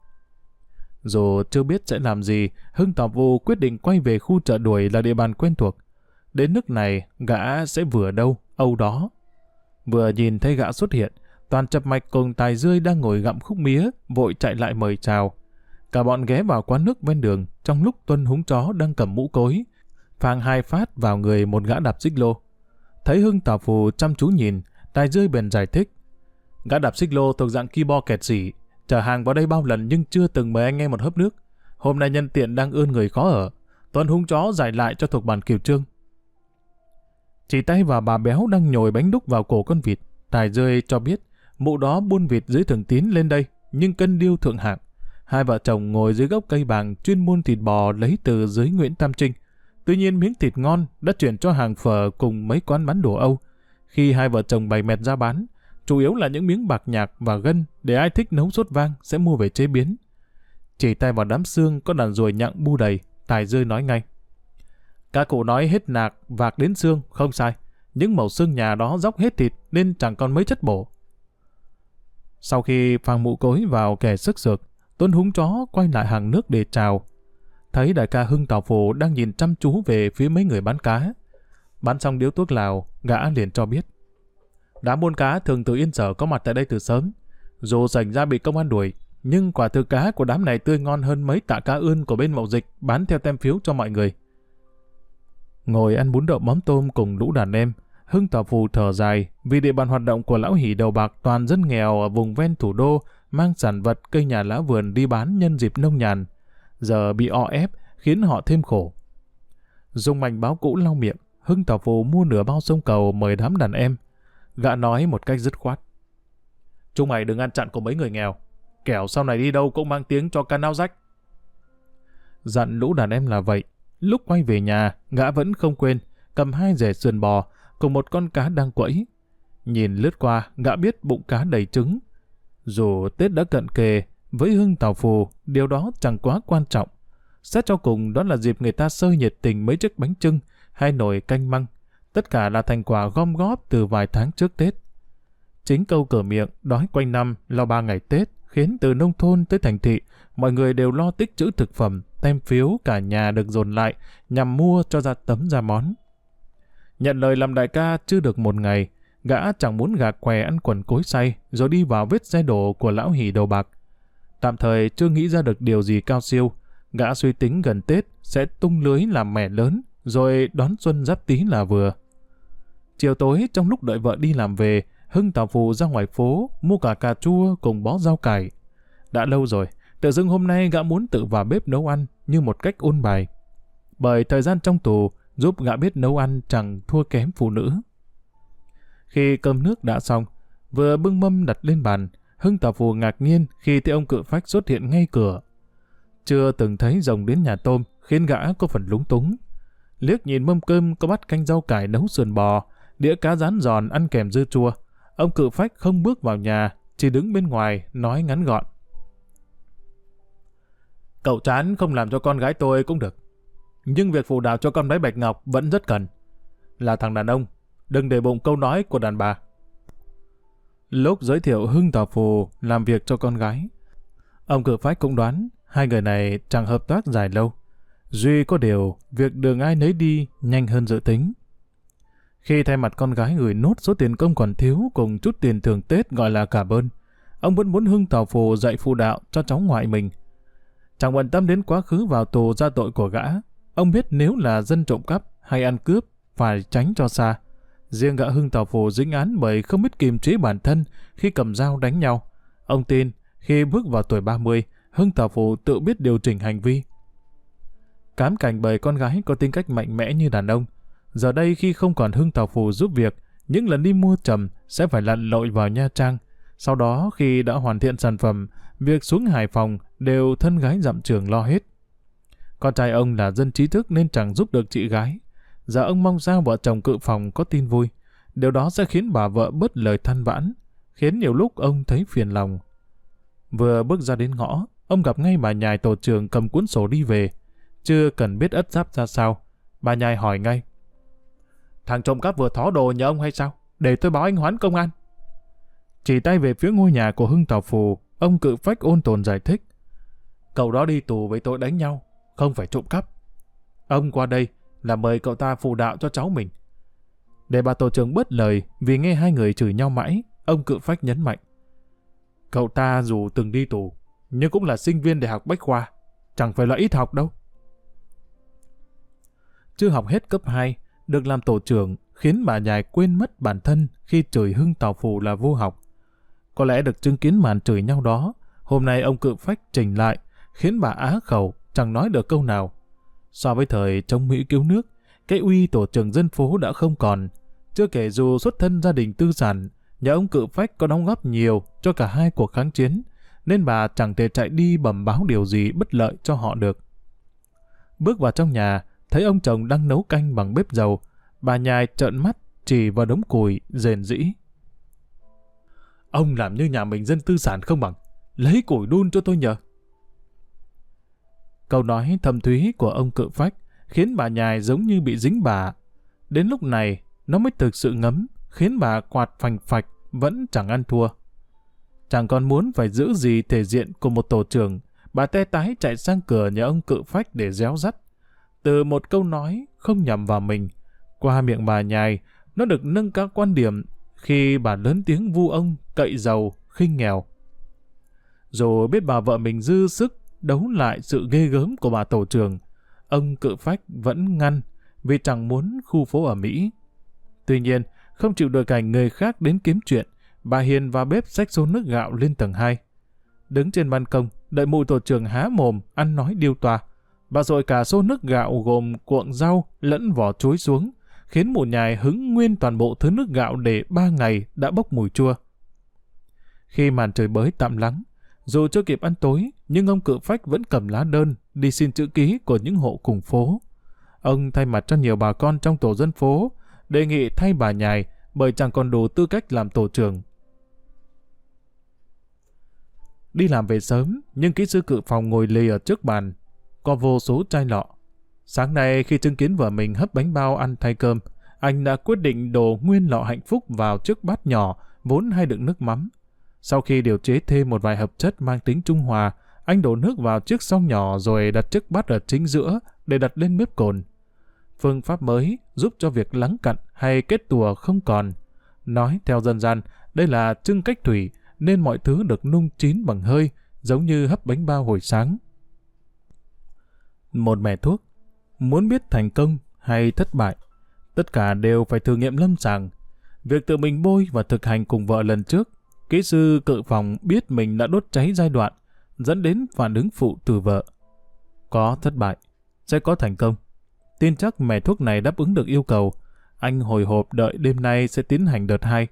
Dù chưa biết sẽ làm gì, Hưng Tào Vũ quyết định quay về khu chợ đuổi là địa bàn quen thuộc. Đến nước này, gã sẽ vừa đâu, âu đó. Vừa nhìn thấy gã xuất hiện, toàn Chập Mạch cùng Tài Dươi đang ngồi gặm khúc mía, vội chạy lại mời chào. Cả bọn ghé vào quán nước ven đường, trong lúc Tuân Húng Chó đang cầm mũ cối, phang hai phát vào người một gã đạp xích lô. Thấy Hưng Tào Phù chăm chú nhìn, Tài Dươi bèn giải thích. Gã đạp xích lô thuộc dạng ki bo kẹt xỉ, chở hàng vào đây bao lần nhưng chưa từng mời anh nghe một hớp nước. Hôm nay nhân tiện đang ươn người khó ở, Tuân Húng Chó giải lại cho thuộc bản Kiều Trương. Chỉ tay vào bà béo đang nhồi bánh đúc vào cổ con vịt, Tài Dươi cho biết mụ đó buôn vịt dưới Thường Tín lên đây, nhưng cân điêu thượng hạng. Hai vợ chồng ngồi dưới gốc cây bàng chuyên buôn thịt bò lấy từ dưới Nguyễn Tam Trinh. Tuy nhiên miếng thịt ngon đã chuyển cho hàng phở cùng mấy quán bán đồ Âu. Khi hai vợ chồng bày mẹt ra bán, chủ yếu là những miếng bạc nhạc và gân để ai thích nấu sốt vang sẽ mua về chế biến. Chỉ tay vào đám xương có đàn ruồi nhặng bu đầy, Tài Dươi nói ngay. Các cụ nói hết nạc, vạc đến xương, không sai. Những mẩu xương nhà đó dóc hết thịt nên chẳng còn mấy chất bổ. Sau khi phang mũ cối vào kẻ sức sược, Tuân Húng Chó quay lại hàng nước để chào. Thấy đại ca Hưng Tào Phù đang nhìn chăm chú về phía mấy người bán cá. Bán xong điếu thuốc lào, gã liền cho biết. Đám buôn cá thường từ Yên Sở có mặt tại đây từ sớm. Dù xảy ra bị công an đuổi, nhưng quả thực cá của đám này tươi ngon hơn mấy tạ cá ươn của bên Mậu Dịch bán theo tem phiếu cho mọi người. Ngồi ăn bún đậu mắm tôm cùng lũ đàn em, Hưng Tào Phù thở dài vì địa bàn hoạt động của lão Hỷ Đầu Bạc toàn dân nghèo ở vùng ven thủ đô mang sản vật cây nhà lá vườn đi bán nhân dịp nông nhàn. Giờ bị o ép khiến họ thêm khổ. Dùng mảnh báo cũ lau miệng, Hưng Tào Phù mua nửa bao sông cầu mời đám đàn em. Gã nói một cách dứt khoát. Chúng mày đừng ăn chặn của mấy người nghèo, kẻo sau này đi đâu cũng mang tiếng cho can áo rách. Dặn lũ đàn em là vậy. Lúc quay về nhà, gã vẫn không quên, cầm hai rẻ sườn bò, cùng một con cá đang quẫy. Nhìn lướt qua, gã biết bụng cá đầy trứng. Dù Tết đã cận kề, với Hưng Tào Phù, điều đó chẳng quá quan trọng. Xét cho cùng đó là dịp người ta sơi nhiệt tình mấy chiếc bánh chưng hay nồi canh măng. Tất cả là thành quả gom góp từ vài tháng trước Tết. Chính câu cửa miệng, đói quanh năm, lo ba ngày Tết, khiến từ nông thôn tới thành thị, mọi người đều lo tích trữ thực phẩm, tem phiếu cả nhà được dồn lại nhằm mua cho ra tấm ra món. Nhận lời làm đại ca chưa được một ngày, gã chẳng muốn gà què ăn quần cối xay rồi đi vào vết xe đổ của lão Hỷ Đầu Bạc. Tạm thời chưa nghĩ ra được điều gì cao siêu, gã suy tính gần Tết sẽ tung lưới làm mẻ lớn rồi đón xuân Giáp Tý là vừa. Chiều tối trong lúc đợi vợ đi làm về, Hưng Tào Phù ra ngoài phố mua cả cà chua cùng bó rau cải. Đã lâu rồi, tự dưng hôm nay gã muốn tự vào bếp nấu ăn như một cách ôn bài. Bởi thời gian trong tù giúp gã biết nấu ăn chẳng thua kém phụ nữ. Khi cơm nước đã xong, vừa bưng mâm đặt lên bàn, Hưng Tào Phù ngạc nhiên khi thấy ông Cự Phách xuất hiện ngay cửa. Chưa từng thấy rồng đến nhà tôm khiến gã có phần lúng túng. Liếc nhìn mâm cơm có bát canh rau cải nấu sườn bò, đĩa cá rán giòn ăn kèm dưa chua, ông Cự Phách không bước vào nhà, chỉ đứng bên ngoài nói ngắn gọn. Cậu chán không làm cho con gái tôi cũng được, nhưng việc phụ đạo cho con bé Bạch Ngọc vẫn rất cần. Là thằng đàn ông, đừng để bụng câu nói của đàn bà. Lúc giới thiệu Hưng Tào Phù làm việc cho con gái, ông Cự Phách cũng đoán hai người này chẳng hợp tác dài lâu. Duy có điều, việc đường ai nấy đi nhanh hơn dự tính. Khi thay mặt con gái gửi nốt số tiền công còn thiếu cùng chút tiền thưởng Tết gọi là cảm ơn, ông vẫn muốn Hưng Tào Phù dạy phụ đạo cho cháu ngoại mình. Chẳng bận tâm đến quá khứ vào tù ra tội của gã. Ông biết nếu là dân trộm cắp hay ăn cướp phải tránh cho xa. Riêng gã Hưng Tào Phù dính án bởi không biết kiềm chế bản thân khi cầm dao đánh nhau. Ông tin khi bước vào tuổi ba mươi, Hưng Tào Phù tự biết điều chỉnh hành vi. Cám cảnh bởi con gái có tính cách mạnh mẽ như đàn ông. Giờ đây khi không còn Hưng Tào Phù giúp việc, những lần đi mua trầm sẽ phải lặn lội vào Nha Trang. Sau đó khi đã hoàn thiện sản phẩm, việc xuống Hải Phòng đều thân gái dặm trường lo hết. Con trai ông là dân trí thức nên chẳng giúp được chị gái. Giờ ông mong sao vợ chồng Cự Phòng có tin vui. Điều đó sẽ khiến bà vợ bớt lời than vãn, khiến nhiều lúc ông thấy phiền lòng. Vừa bước ra đến ngõ, ông gặp ngay bà Nhài tổ trưởng cầm cuốn sổ đi về. Chưa cần biết ất giáp ra sao, bà Nhài hỏi ngay. Thằng trộm cắp vừa thó đồ nhà ông hay sao? Để tôi báo anh Hoán công an. Chỉ tay về phía ngôi nhà của Hưng Tào Phù, ông Cự Phách ôn tồn giải thích. Cậu đó đi tù với tội đánh nhau, không phải trộm cắp. Ông qua đây là mời cậu ta phụ đạo cho cháu mình. Để bà tổ trưởng bớt lời vì nghe hai người chửi nhau mãi, ông Cự Phách nhấn mạnh. Cậu ta dù từng đi tù, nhưng cũng là sinh viên đại học Bách Khoa, chẳng phải là ít học đâu. Chưa học hết cấp hai, được làm tổ trưởng khiến bà Nhài quên mất bản thân khi chửi Hưng Tào Phù là vô học. Có lẽ được chứng kiến màn chửi nhau đó, hôm nay ông Cự Phách trình lại, khiến bà á khẩu, chẳng nói được câu nào. So với thời chống Mỹ cứu nước, cái uy tổ trưởng dân phố đã không còn. Chưa kể dù xuất thân gia đình tư sản, nhà ông Cự Phách có đóng góp nhiều cho cả hai cuộc kháng chiến, nên bà chẳng thể chạy đi bẩm báo điều gì bất lợi cho họ được. Bước vào trong nhà, thấy ông chồng đang nấu canh bằng bếp dầu, bà Nhài trợn mắt chỉ vào đống củi rền rĩ. Ông làm như nhà mình dân tư sản không bằng, lấy củi đun cho tôi nhờ. Câu nói thâm thúy của ông Cự Phách khiến bà Nhài giống như bị dính bả. Đến lúc này, nó mới thực sự ngấm, khiến bà quạt phành phạch vẫn chẳng ăn thua. Chẳng còn muốn phải giữ gì thể diện của một tổ trưởng, bà te tái chạy sang cửa nhà ông Cự Phách để réo rắt. Từ một câu nói không nhằm vào mình, qua miệng bà Nhài, nó được nâng cao quan điểm khi bà lớn tiếng vu ông cậy giàu, khinh nghèo. Dù biết bà vợ mình dư sức đấu lại sự ghê gớm của bà tổ trưởng, ông Cự Phách vẫn ngăn vì chẳng muốn khu phố ở Mỹ. Tuy nhiên, không chịu được cảnh người khác đến kiếm chuyện, bà Hiền vào bếp xách xô nước gạo lên tầng hai. Đứng trên ban công, đợi mụ tổ trưởng há mồm, ăn nói điêu toa. Bà dội cả xô nước gạo gồm cuộn rau lẫn vỏ chuối xuống, khiến mụ Nhài hứng nguyên toàn bộ thứ nước gạo để ba ngày đã bốc mùi chua. Khi màn trời bới tạm lắng, dù chưa kịp ăn tối, nhưng ông Cự Phách vẫn cầm lá đơn đi xin chữ ký của những hộ cùng phố. Ông thay mặt cho nhiều bà con trong tổ dân phố, đề nghị thay bà Nhài bởi chẳng còn đủ tư cách làm tổ trưởng. Đi làm về sớm, nhưng kỹ sư Cự Phòng ngồi lì ở trước bàn, có vô số chai lọ. Sáng nay khi chứng kiến vợ mình hấp bánh bao ăn thay cơm, anh đã quyết định đổ nguyên lọ Hạnh Phúc vào chiếc bát nhỏ vốn hay đựng nước mắm. Sau khi điều chế thêm một vài hợp chất mang tính trung hòa, anh đổ nước vào chiếc xoong nhỏ rồi đặt chiếc bát ở chính giữa để đặt lên bếp cồn. Phương pháp mới giúp cho việc lắng cặn hay kết tùa không còn. Nói theo dân gian, đây là trưng cách thủy nên mọi thứ được nung chín bằng hơi, giống như hấp bánh bao hồi sáng. Một mẻ thuốc, muốn biết thành công hay thất bại, tất cả đều phải thử nghiệm lâm sàng. Việc tự mình bôi và thực hành cùng vợ lần trước, kỹ sư Cự Phòng biết mình đã đốt cháy giai đoạn, dẫn đến phản ứng phụ từ vợ. Có thất bại, sẽ có thành công. Tin chắc mẻ thuốc này đáp ứng được yêu cầu. Anh hồi hộp đợi đêm nay sẽ tiến hành đợt hai.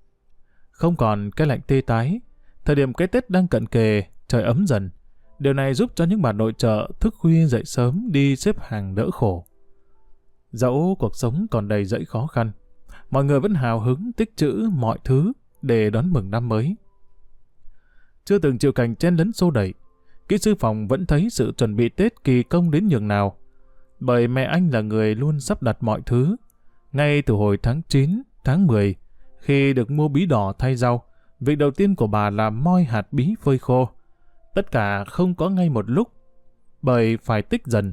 Không còn cái lạnh tê tái. Thời điểm cái Tết đang cận kề, trời ấm dần. Điều này giúp cho những bà nội trợ thức khuya dậy sớm đi xếp hàng đỡ khổ. Dẫu cuộc sống còn đầy dẫy khó khăn, mọi người vẫn hào hứng tích trữ mọi thứ để đón mừng năm mới. Chưa từng chịu cảnh chen lấn xô đẩy, kỹ sư Phòng vẫn thấy sự chuẩn bị Tết kỳ công đến nhường nào. Bởi mẹ anh là người luôn sắp đặt mọi thứ. Ngay từ hồi tháng chín, tháng mười, khi được mua bí đỏ thay rau, việc đầu tiên của bà là moi hạt bí phơi khô. Tất cả không có ngay một lúc, bởi phải tích dần.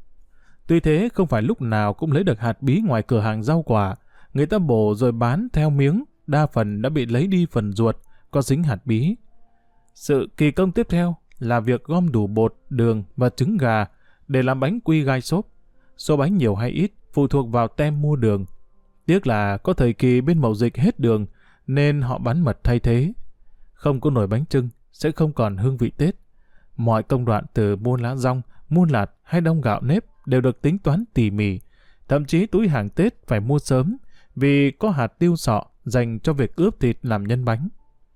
Tuy thế, không phải lúc nào cũng lấy được hạt bí ngoài cửa hàng rau quả. Người ta bổ rồi bán theo miếng, đa phần đã bị lấy đi phần ruột, có dính hạt bí. Sự kỳ công tiếp theo là việc gom đủ bột, đường và trứng gà để làm bánh quy gai xốp. Số bánh nhiều hay ít phụ thuộc vào tem mua đường. Tiếc là có thời kỳ bên mậu dịch hết đường nên họ bán mật thay thế. Không có nồi bánh chưng sẽ không còn hương vị Tết. Mọi công đoạn từ mua lá dong, mua lạt hay đong gạo nếp đều được tính toán tỉ mỉ. Thậm chí túi hàng Tết phải mua sớm vì có hạt tiêu sọ dành cho việc ướp thịt làm nhân bánh.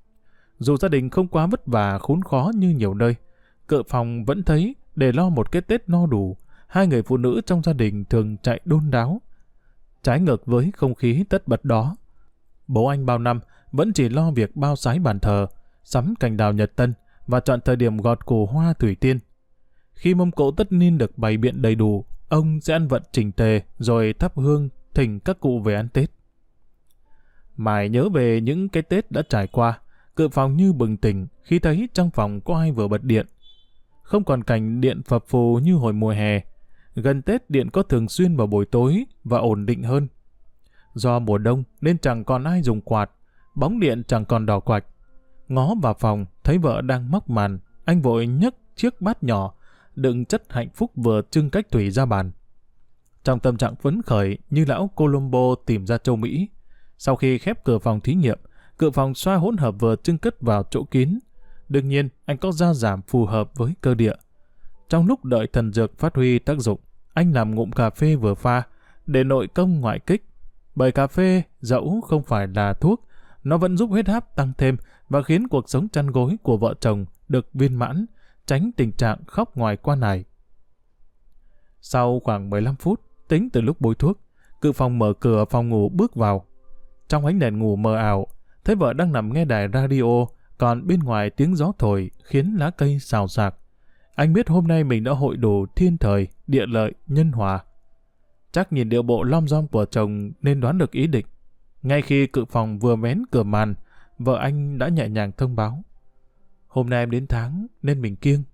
Dù gia đình không quá vất vả khốn khó như nhiều nơi, Cự Phòng vẫn thấy để lo một cái Tết no đủ, hai người phụ nữ trong gia đình thường chạy đôn đáo. Trái ngược với không khí tất bật đó, bố anh bao năm vẫn chỉ lo việc bao sái bàn thờ, sắm cành đào nhật tân và chọn thời điểm gọt củ hoa thủy tiên. Khi mâm cỗ tất niên được bày biện đầy đủ, ông sẽ ăn vận chỉnh tề rồi thắp hương thỉnh các cụ về ăn Tết. Mãi nhớ về những cái Tết đã trải qua, Cự Phong như bừng tỉnh khi thấy trong phòng có ai vừa bật điện. Không còn cảnh điện phập phù như hồi mùa hè. Gần Tết điện có thường xuyên vào buổi tối và ổn định hơn. Do mùa đông nên chẳng còn ai dùng quạt, bóng điện chẳng còn đỏ quạch. Ngó vào phòng, thấy vợ đang móc màn, anh vội nhấc chiếc bát nhỏ, đựng chất hạnh phúc vừa trưng cách thủy ra bàn. Trong tâm trạng phấn khởi như lão Colombo tìm ra châu Mỹ, sau khi khép cửa phòng thí nghiệm, Cự Phong xoa hỗn hợp vừa trưng cất vào chỗ kín. Đương nhiên, anh có gia giảm phù hợp với cơ địa. Trong lúc đợi thần dược phát huy tác dụng, anh làm ngụm cà phê vừa pha, để nội công ngoại kích. Bởi cà phê, dẫu không phải là thuốc, nó vẫn giúp huyết áp tăng thêm và khiến cuộc sống chăn gối của vợ chồng được viên mãn, tránh tình trạng khóc ngoài quan này. Sau khoảng mười lăm phút, tính từ lúc bôi thuốc, Cự Phong mở cửa phòng ngủ bước vào. Trong ánh đèn ngủ mờ ảo, thấy vợ đang nằm nghe đài radio, còn bên ngoài tiếng gió thổi khiến lá cây xào xạc. Anh biết hôm nay mình đã hội đủ thiên thời, địa lợi, nhân hòa. Chắc nhìn điệu bộ lom dom của chồng nên đoán được ý định. Ngay khi Cự Phong vừa vén cửa màn, vợ anh đã nhẹ nhàng thông báo: "Hôm nay em đến tháng nên mình kiêng."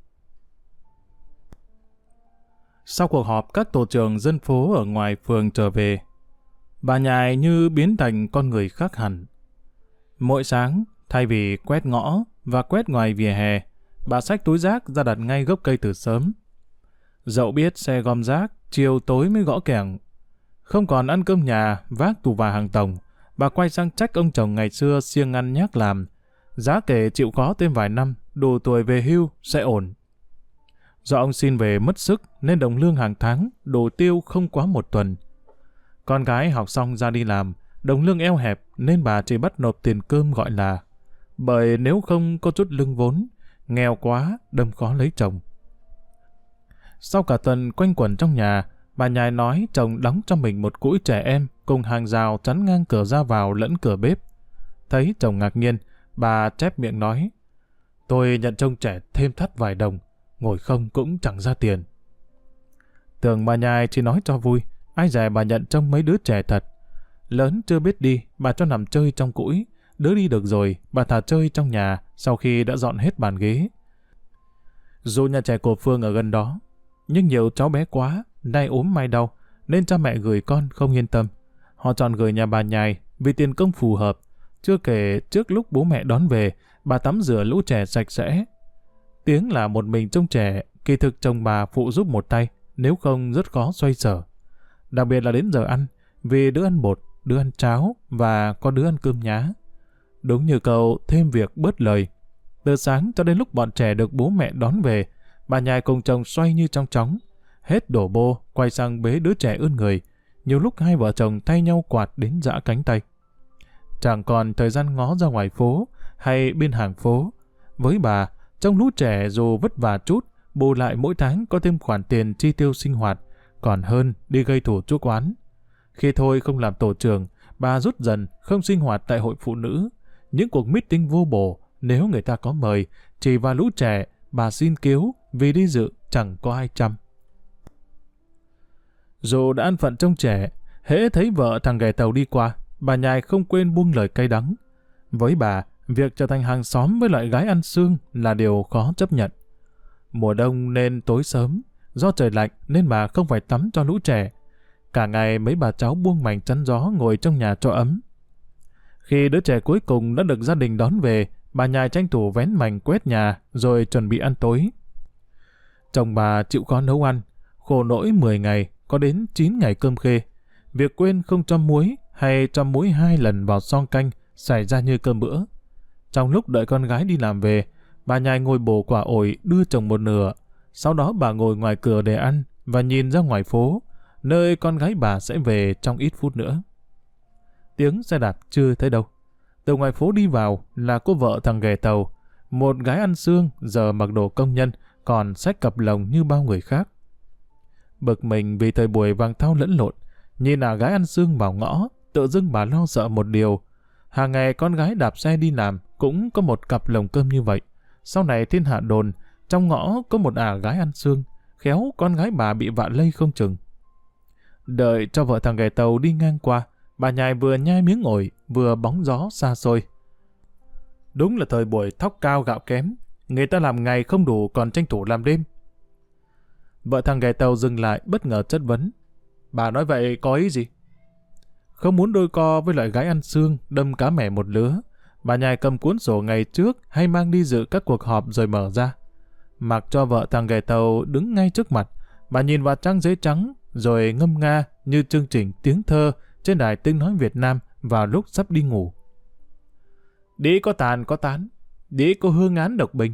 Sau cuộc họp các tổ trưởng dân phố ở ngoài phường trở về, bà Nhài như biến thành con người khác hẳn. Mỗi sáng, thay vì quét ngõ và quét ngoài vỉa hè, bà xách túi rác ra đặt ngay gốc cây từ sớm. Dẫu biết xe gom rác chiều tối mới gõ kẻng. Không còn ăn cơm nhà vác tù và hàng tổng, bà quay sang trách ông chồng ngày xưa siêng ăn nhác làm. Giá kể chịu khó thêm vài năm, đủ tuổi về hưu sẽ ổn. Do ông xin về mất sức nên đồng lương hàng tháng đủ tiêu không quá một tuần. Con gái học xong ra đi làm, đồng lương eo hẹp nên bà chỉ bắt nộp tiền cơm gọi là. Bởi nếu không có chút lương vốn, nghèo quá đâm khó lấy chồng. Sau cả tuần quanh quẩn trong nhà, bà Nhài nói chồng đóng cho mình một cũi trẻ em cùng hàng rào chắn ngang cửa ra vào lẫn cửa bếp. Thấy chồng ngạc nhiên, bà chép miệng nói: "Tôi nhận trông trẻ thêm thắt vài đồng, ngồi không cũng chẳng ra tiền." Tưởng bà Nhài chỉ nói cho vui, ai dè bà nhận trông mấy đứa trẻ thật. Lớn chưa biết đi, bà cho nằm chơi trong cũi, đứa đi được rồi, bà thả chơi trong nhà sau khi đã dọn hết bàn ghế. Dù nhà trẻ của Phương ở gần đó, nhưng nhiều cháu bé quá, nay ốm mai đau, nên cha mẹ gửi con không yên tâm. Họ chọn gửi nhà bà Nhài vì tiền công phù hợp. Chưa kể trước lúc bố mẹ đón về, bà tắm rửa lũ trẻ sạch sẽ. Tiếng là một mình trông trẻ, kỳ thực chồng bà phụ giúp một tay, nếu không rất khó xoay sở. Đặc biệt là đến giờ ăn, vì đứa ăn bột, đứa ăn cháo và có đứa ăn cơm nhá. Đúng như câu thêm việc bớt lời. Từ sáng cho đến lúc bọn trẻ được bố mẹ đón về, bà Nhài cùng chồng xoay như trong chóng. Hết đổ bô, quay sang bế đứa trẻ ươn người. Nhiều lúc hai vợ chồng thay nhau quạt đến giã cánh tay. Chẳng còn thời gian ngó ra ngoài phố hay bên hàng phố. Với bà, trong lũ trẻ dù vất vả chút, bù lại mỗi tháng có thêm khoản tiền chi tiêu sinh hoạt, còn hơn đi gây thủ chuốc oán. Khi thôi không làm tổ trưởng, bà rút dần không sinh hoạt tại hội phụ nữ. Những cuộc meeting vô bổ, nếu người ta có mời, chỉ vào lũ trẻ, bà xin cứu vì đi dự chẳng có ai chăm. Dù đã ăn phận trông trẻ, hễ thấy vợ thằng ghẻ tàu đi qua, bà Nhài không quên buông lời cay đắng. Với bà, việc trở thành hàng xóm với loại gái ăn xương là điều khó chấp nhận. Mùa đông nên tối sớm, do trời lạnh nên bà không phải tắm cho lũ trẻ. Cả ngày mấy bà cháu buông mành chắn gió ngồi trong nhà cho ấm. Khi đứa trẻ cuối cùng đã được gia đình đón về, bà Nhài tranh thủ vén mành quét nhà rồi chuẩn bị ăn tối. Chồng bà chịu khó nấu ăn, khổ nỗi mười ngày, có đến chín ngày cơm khê. Việc quên không cho muối hay cho muối hai lần vào son canh xảy ra như cơm bữa. Trong lúc đợi con gái đi làm về, bà Nhài ngồi bổ quả ổi đưa chồng một nửa. Sau đó bà ngồi ngoài cửa để ăn và nhìn ra ngoài phố, nơi con gái bà sẽ về trong ít phút nữa. Tiếng xe đạp chưa thấy đâu. Từ ngoài phố đi vào là cô vợ thằng ghẻ tàu, một gái ăn xương giờ mặc đồ công nhân, còn xách cặp lồng như bao người khác. Bực mình vì thời buổi vàng thau lẫn lộn, nhìn à gái ăn xương vào ngõ, tự dưng bà lo sợ một điều. Hàng ngày con gái đạp xe đi làm cũng có một cặp lồng cơm như vậy. Sau này thiên hạ đồn, trong ngõ có một ả gái ăn xương, khéo con gái bà bị vạ lây không chừng. Đợi cho vợ thằng ghẻ tàu đi ngang qua, bà nhài vừa nhai miếng ổi, vừa bóng gió xa xôi. Đúng là thời buổi thóc cao gạo kém, người ta làm ngày không đủ còn tranh thủ làm đêm. Vợ thằng ghẻ tàu dừng lại bất ngờ chất vấn. Bà nói vậy có ý gì? Không muốn đôi co với loại gái ăn xương, đâm cá mẻ một lứa, bà nhài cầm cuốn sổ ngày trước hay mang đi dự các cuộc họp rồi mở ra. Mặc cho vợ thằng ghẻ tàu đứng ngay trước mặt, bà nhìn vào trang giấy trắng rồi ngâm nga như chương trình tiếng thơ trên đài tiếng nói Việt Nam vào lúc sắp đi ngủ. Đĩ có tàn có tán, đĩ có hương án độc bình.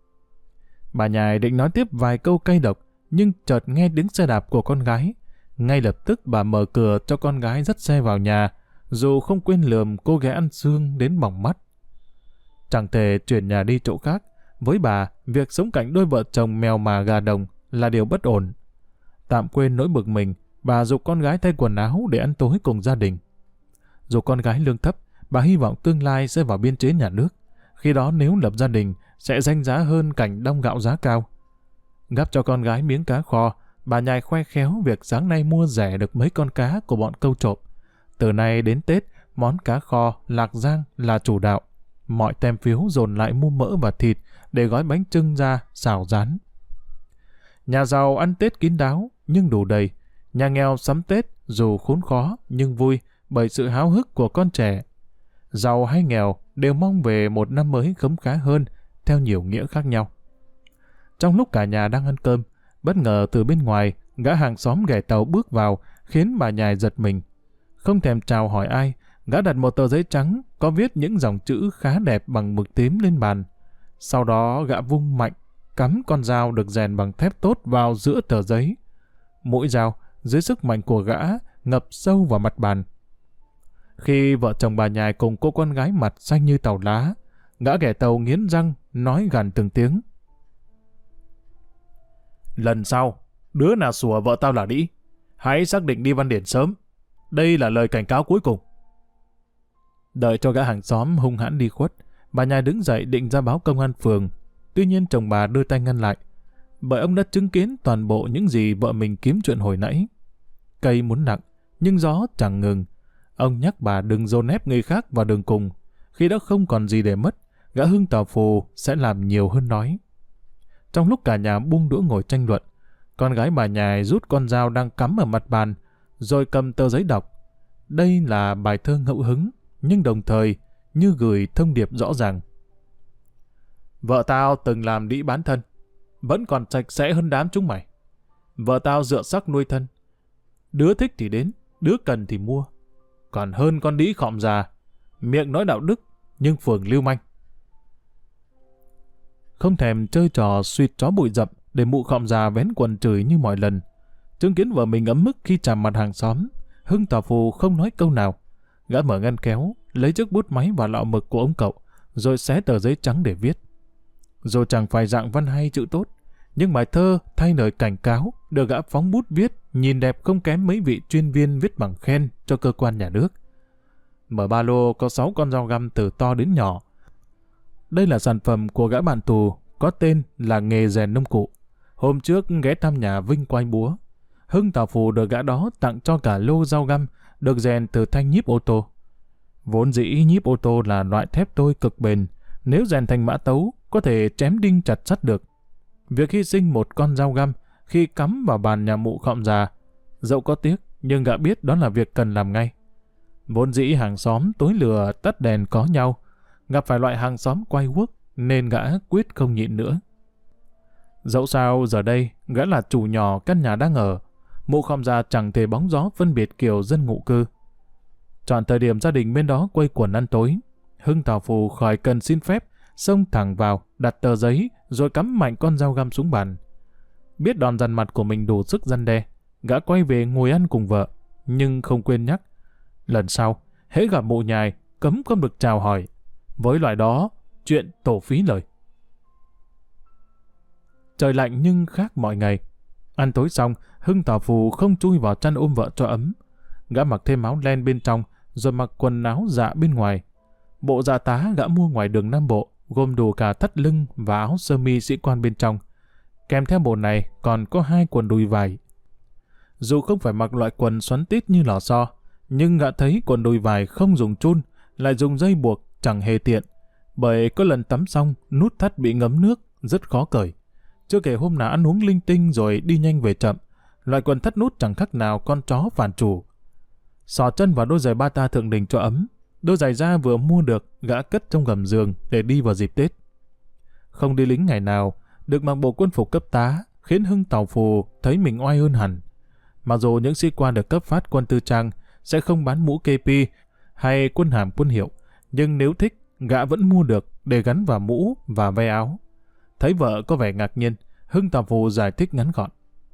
Bà nhài định nói tiếp vài câu cay độc, nhưng chợt nghe tiếng xe đạp của con gái. Ngay lập tức bà mở cửa cho con gái dắt xe vào nhà, dù không quên lườm cô ghé ăn xương đến bỏng mắt. Chẳng thể chuyển nhà đi chỗ khác, với bà, việc sống cạnh đôi vợ chồng mèo mà gà đồng là điều bất ổn. Tạm quên nỗi bực mình, bà giục con gái thay quần áo để ăn tối cùng gia đình. Dù con gái lương thấp, bà hy vọng tương lai sẽ vào biên chế nhà nước. Khi đó nếu lập gia đình, sẽ danh giá hơn cảnh đong gạo giá cao. Gắp cho con gái miếng cá kho, bà nhài khoe khéo việc sáng nay mua rẻ được mấy con cá của bọn câu trộm. Từ nay đến Tết, món cá kho, lạc giang là chủ đạo. Mọi tem phiếu dồn lại mua mỡ và thịt để gói bánh chưng ra, xào rán. Nhà giàu ăn Tết kín đáo, nhưng đủ đầy. Nhà nghèo sắm Tết dù khốn khó, nhưng vui bởi sự háo hức của con trẻ. Giàu hay nghèo đều mong về một năm mới khấm khá hơn, theo nhiều nghĩa khác nhau. Trong lúc cả nhà đang ăn cơm, bất ngờ từ bên ngoài, gã hàng xóm ghẻ tàu bước vào, khiến bà nhài giật mình. Không thèm chào hỏi ai, gã đặt một tờ giấy trắng có viết những dòng chữ khá đẹp bằng mực tím lên bàn. Sau đó gã vung mạnh, cắm con dao được rèn bằng thép tốt vào giữa tờ giấy. Mũi dao, dưới sức mạnh của gã, ngập sâu vào mặt bàn. Khi vợ chồng bà nhài cùng cô con gái mặt xanh như tàu lá, gã ghẻ tàu nghiến răng, nói gằn từng tiếng. Lần sau, đứa nào sủa vợ tao là đĩ, hãy xác định đi văn điển sớm. Đây là lời cảnh cáo cuối cùng. Đợi cho gã hàng xóm hung hãn đi khuất, bà nhài đứng dậy định ra báo công an phường. Tuy nhiên chồng bà đưa tay ngăn lại, bởi ông đã chứng kiến toàn bộ những gì vợ mình kiếm chuyện hồi nãy. Cây muốn nặng, nhưng gió chẳng ngừng. Ông nhắc bà đừng dồn ép người khác vào đường cùng. Khi đã không còn gì để mất, gã Hưng Tào Phù sẽ làm nhiều hơn nói. Trong lúc cả nhà buông đũa ngồi tranh luận, con gái bà nhài rút con dao đang cắm ở mặt bàn, rồi cầm tờ giấy đọc. Đây là bài thơ ngẫu hứng, nhưng đồng thời như gửi thông điệp rõ ràng. Vợ tao từng làm đĩ bán thân, vẫn còn sạch sẽ hơn đám chúng mày. Vợ tao dựa sắc nuôi thân, đứa thích thì đến, đứa cần thì mua. Còn hơn con đĩ khọm già, miệng nói đạo đức, nhưng phường lưu manh. Không thèm chơi trò suýt chó bụi rậm để mụ khọm già vén quần chửi như mọi lần. Chứng kiến vợ mình ấm mức khi chạm mặt hàng xóm, Hưng Tào Phù không nói câu nào. Gã mở ngăn kéo, lấy chiếc bút máy và lọ mực của ông cậu, rồi xé tờ giấy trắng để viết. Rồi chẳng phải dạng văn hay chữ tốt, nhưng bài thơ thay lời cảnh cáo được gã phóng bút viết nhìn đẹp không kém mấy vị chuyên viên viết bằng khen cho cơ quan nhà nước. Mở ba lô có sáu con dao găm từ to đến nhỏ. Đây là sản phẩm của gã bạn tù có tên là nghề rèn nông cụ. Hôm trước ghé thăm nhà Vinh quay búa, Hưng Tào Phù được gã đó tặng cho cả lô dao găm được rèn từ thanh nhíp ô tô. Vốn dĩ nhíp ô tô là loại thép tôi cực bền, nếu rèn thành mã tấu có thể chém đinh chặt sắt được. Việc hy sinh một con dao găm khi cắm vào bàn nhà mụ khọm già, dẫu có tiếc nhưng gã biết đó là việc cần làm ngay. Vốn dĩ hàng xóm tối lừa tắt đèn có nhau, gặp phải loại hàng xóm quay guốc nên gã quyết không nhịn nữa. Dẫu sao giờ đây gã là chủ nhỏ căn nhà đang ở, mụ khọm già chẳng thể bóng gió phân biệt kiểu dân ngụ cư. Chọn thời điểm gia đình bên đó quây quần ăn tối, Hưng Tào Phù khỏi cần xin phép, xông thẳng vào, đặt tờ giấy, rồi cắm mạnh con dao găm xuống bàn. Biết đòn dằn mặt của mình đủ sức răn đe, gã quay về ngồi ăn cùng vợ, nhưng không quên nhắc. Lần sau, hễ gặp mụ nhài, cấm không được chào hỏi. Với loại đó, chuyện tổ phí lời. Trời lạnh nhưng khác mọi ngày. Ăn tối xong, Hưng Tào Phù không chui vào chăn ôm vợ cho ấm. Gã mặc thêm áo len bên trong, rồi mặc quần áo dạ bên ngoài. Bộ dạ tá gã mua ngoài đường Nam Bộ, gồm đủ cả thắt lưng và áo sơ mi sĩ quan bên trong. Kèm theo bộ này còn có hai quần đùi vải. Dù không phải mặc loại quần xoắn tít như lò xo, nhưng gã thấy quần đùi vải không dùng chun, lại dùng dây buộc chẳng hề tiện. Bởi có lần tắm xong, nút thắt bị ngấm nước, rất khó cởi. Chưa kể hôm nào ăn uống linh tinh rồi đi nhanh về chậm, loại quần thắt nút chẳng khác nào con chó phản chủ. Xỏ chân vào đôi giày bata thượng đình cho ấm. Đôi giày da vừa mua được, gã cất trong gầm giường để đi vào dịp Tết. Không đi lính ngày nào, được mặc bộ quân phục cấp tá, khiến Hưng Tàu Phù thấy mình oai hơn hẳn. Mặc dù những sĩ quan được cấp phát quân tư trang sẽ không bán mũ ca pê hay quân hàm quân hiệu, nhưng nếu thích, gã vẫn mua được để gắn vào mũ và ve áo. Thấy vợ có vẻ ngạc nhiên, Hưng Tàu Phù giải thích ngắn gọn.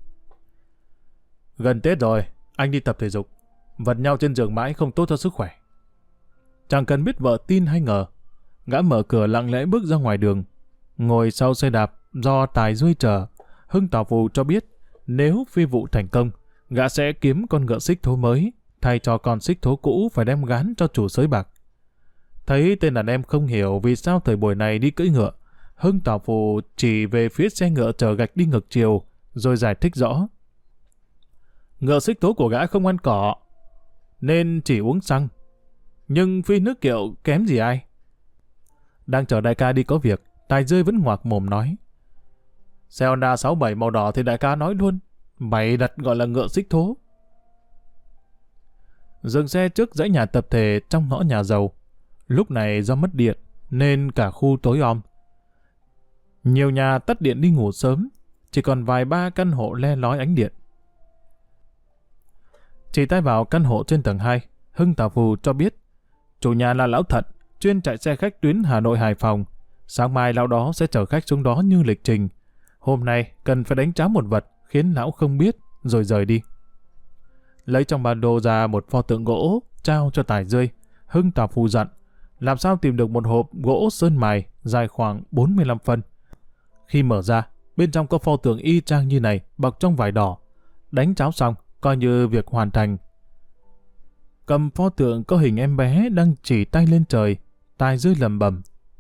Gần Tết rồi, anh đi tập thể dục. Vật nhau trên giường mãi không tốt cho sức khỏe. Chẳng cần biết vợ tin hay ngờ, gã mở cửa lặng lẽ bước ra ngoài đường. Ngồi sau xe đạp do Tài Duy chở, Hưng Tàu Phù cho biết nếu phi vụ thành công, gã sẽ kiếm con ngựa xích thố mới, thay cho con xích thố cũ phải đem gán cho chủ sới bạc. Thấy tên đàn em không hiểu vì sao thời buổi này đi cưỡi ngựa, Hưng Tàu Phù chỉ về phía xe ngựa chở gạch đi ngược chiều, rồi giải thích rõ. Ngựa xích thố của gã không ăn cỏ, nên chỉ uống xăng. Nhưng phi nước kiệu kém gì ai. Đang chờ đại ca đi có việc, Tài Rơi vẫn ngoạc mồm nói. Xe Honda sáu bảy màu đỏ thì đại ca nói luôn. Mày đặt gọi là ngựa xích thố. Dừng xe trước dãy nhà tập thể trong ngõ nhà giàu. Lúc này do mất điện, nên cả khu tối om. Nhiều nhà tắt điện đi ngủ sớm, chỉ còn vài ba căn hộ le lói ánh điện. Chỉ tay vào căn hộ trên tầng hai, Hưng Tàu Phù cho biết chủ nhà là lão Thận, chuyên chạy xe khách tuyến Hà Nội Hải Phòng. Sáng mai lão đó sẽ chở khách xuống đó như lịch trình. Hôm nay cần phải đánh tráo một vật khiến lão không biết, rồi rời đi. Lấy trong ba lô ra một pho tượng gỗ, trao cho Tài Rơi. Hưng Tàu Phù dặn, làm sao tìm được một hộp gỗ sơn mài dài khoảng bốn mươi lăm phân. Khi mở ra, bên trong có pho tượng y chang như này, bọc trong vải đỏ. Đánh tráo xong, coi như việc hoàn thành. Cầm pho tượng có hình em bé đang chỉ tay lên trời, Tài Rơi lẩm bẩm.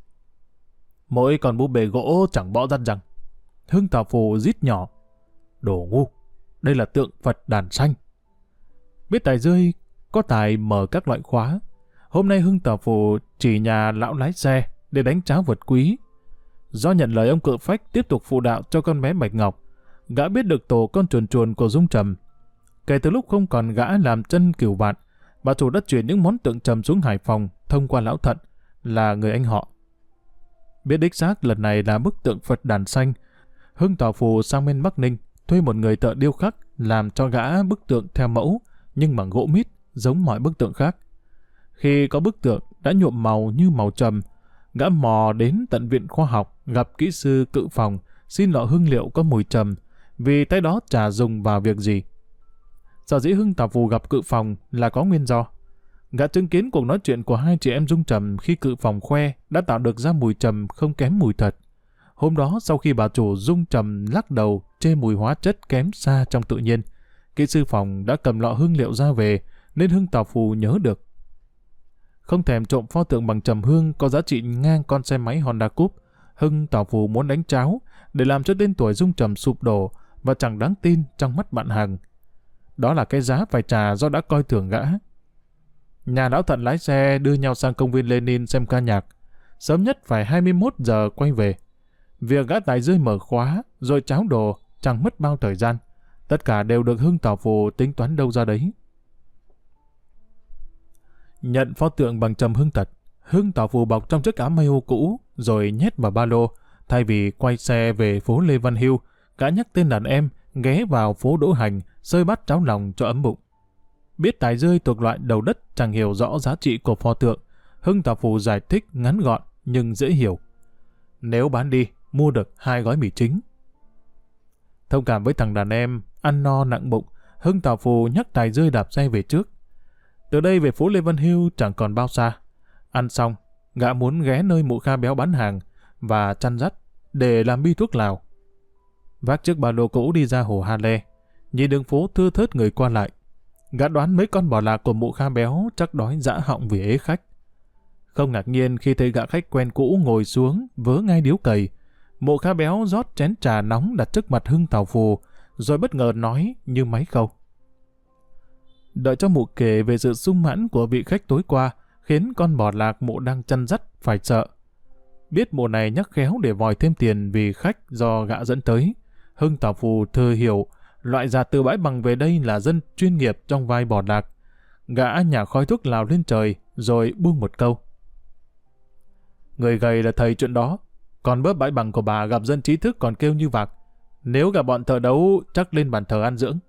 Mỗi con búp bê gỗ chẳng bỏ rắt răng. Hưng Tàu Phù rít nhỏ. Đồ ngu, đây là tượng Phật đàn xanh. Biết Tài Rơi có tài mở các loại khóa. Hôm nay Hưng Tàu Phù chỉ nhà lão lái xe để đánh tráo vật quý. Do nhận lời ông Cự Phách tiếp tục phụ đạo cho con bé Bạch Ngọc, gã biết được tổ con chuồn chuồn của Dung Trầm. Kể từ lúc không còn gã làm chân cửu vạn, bà chủ đã chuyển những món tượng trầm xuống Hải Phòng thông qua lão Thận, là người anh họ. Biết đích xác lần này là bức tượng Phật đàn xanh, Hưng Tàu Phù sang bên Bắc Ninh thuê một người thợ điêu khắc làm cho gã bức tượng theo mẫu, nhưng bằng gỗ mít giống mọi bức tượng khác. Khi có bức tượng đã nhuộm màu như màu trầm, gã mò đến tận viện khoa học gặp kỹ sư Cự Phòng xin lọ hương liệu có mùi trầm, vì tay đó chả dùng vào việc gì. Sở dĩ Hưng Tàu Phù gặp Cự Phòng là có nguyên do. Gã chứng kiến cuộc nói chuyện của hai chị em Dung Trầm khi Cự Phòng khoe đã tạo được ra mùi trầm không kém mùi thật. Hôm đó sau khi bà chủ Dung Trầm lắc đầu chê mùi hóa chất kém xa trong tự nhiên, kỹ sư Phòng đã cầm lọ hương liệu ra về, nên Hưng Tàu Phù nhớ được. Không thèm trộm pho tượng bằng trầm hương có giá trị ngang con xe máy Honda Coupe, Hưng Tàu Phù muốn đánh tráo để làm cho tên tuổi Dung Trầm sụp đổ và chẳng đáng tin trong mắt bạn hàng. Đó là cái giá phải trả do đã coi thường gã. Nhà lão Thận lái xe đưa nhau sang công viên Lenin xem ca nhạc. Sớm nhất phải hai mươi mốt giờ quay về. Việc gã Tài Rơi mở khóa rồi tráo đồ chẳng mất bao thời gian. Tất cả đều được Hưng Tàu Phù tính toán đâu ra đấy. Nhận pho tượng bằng trầm hương thật, Hưng Tàu Phù bọc trong chiếc áo mayo cũ rồi nhét vào ba lô. Thay vì quay xe về phố Lê Văn Hưu, gã nhắc tên đàn em ghé vào phố Đỗ Hành xơi bát cháo lòng cho ấm bụng. Biết Tài Rơi thuộc loại đầu đất chẳng hiểu rõ giá trị của pho tượng, Hưng Tàu Phù giải thích ngắn gọn nhưng dễ hiểu. Nếu bán đi, mua được hai gói mì chính. Thông cảm với thằng đàn em ăn no nặng bụng, Hưng Tàu Phù nhắc Tài Rơi đạp xe về trước. Từ đây về phố Lê Văn Hưu chẳng còn bao xa. Ăn xong, gã muốn ghé nơi mụ Kha Béo bán hàng và chăn dắt để làm bi thuốc lào. Vác chiếc ba lô cũ đi ra hồ Hà Lê, nhìn đường phố thưa thớt người qua lại. Gã đoán mấy con bò lạc của mụ Kha Béo chắc đói dã họng vì ế khách. Không ngạc nhiên khi thấy gã khách quen cũ ngồi xuống vớ ngay điếu cày. Mụ Kha Béo rót chén trà nóng đặt trước mặt Hưng Tàu Phù, rồi bất ngờ nói như máy khâu. Đợi cho mụ kể về sự sung mãn của vị khách tối qua, khiến con bò lạc mụ đang chăn dắt phải sợ. Biết mụ này nhắc khéo để vòi thêm tiền vì khách do gã dẫn tới, Hưng tỏ phù thừa hiểu loại già từ bãi bằng về đây là dân chuyên nghiệp trong vai bò lạc. Gã nhả khói thuốc lào lên trời rồi buông một câu: người gầy là thầy chuyện đó, còn bớt bãi bằng của bà gặp dân trí thức còn kêu như vạc. Nếu gặp bọn thợ đấu chắc lên bàn thờ ăn dưỡng.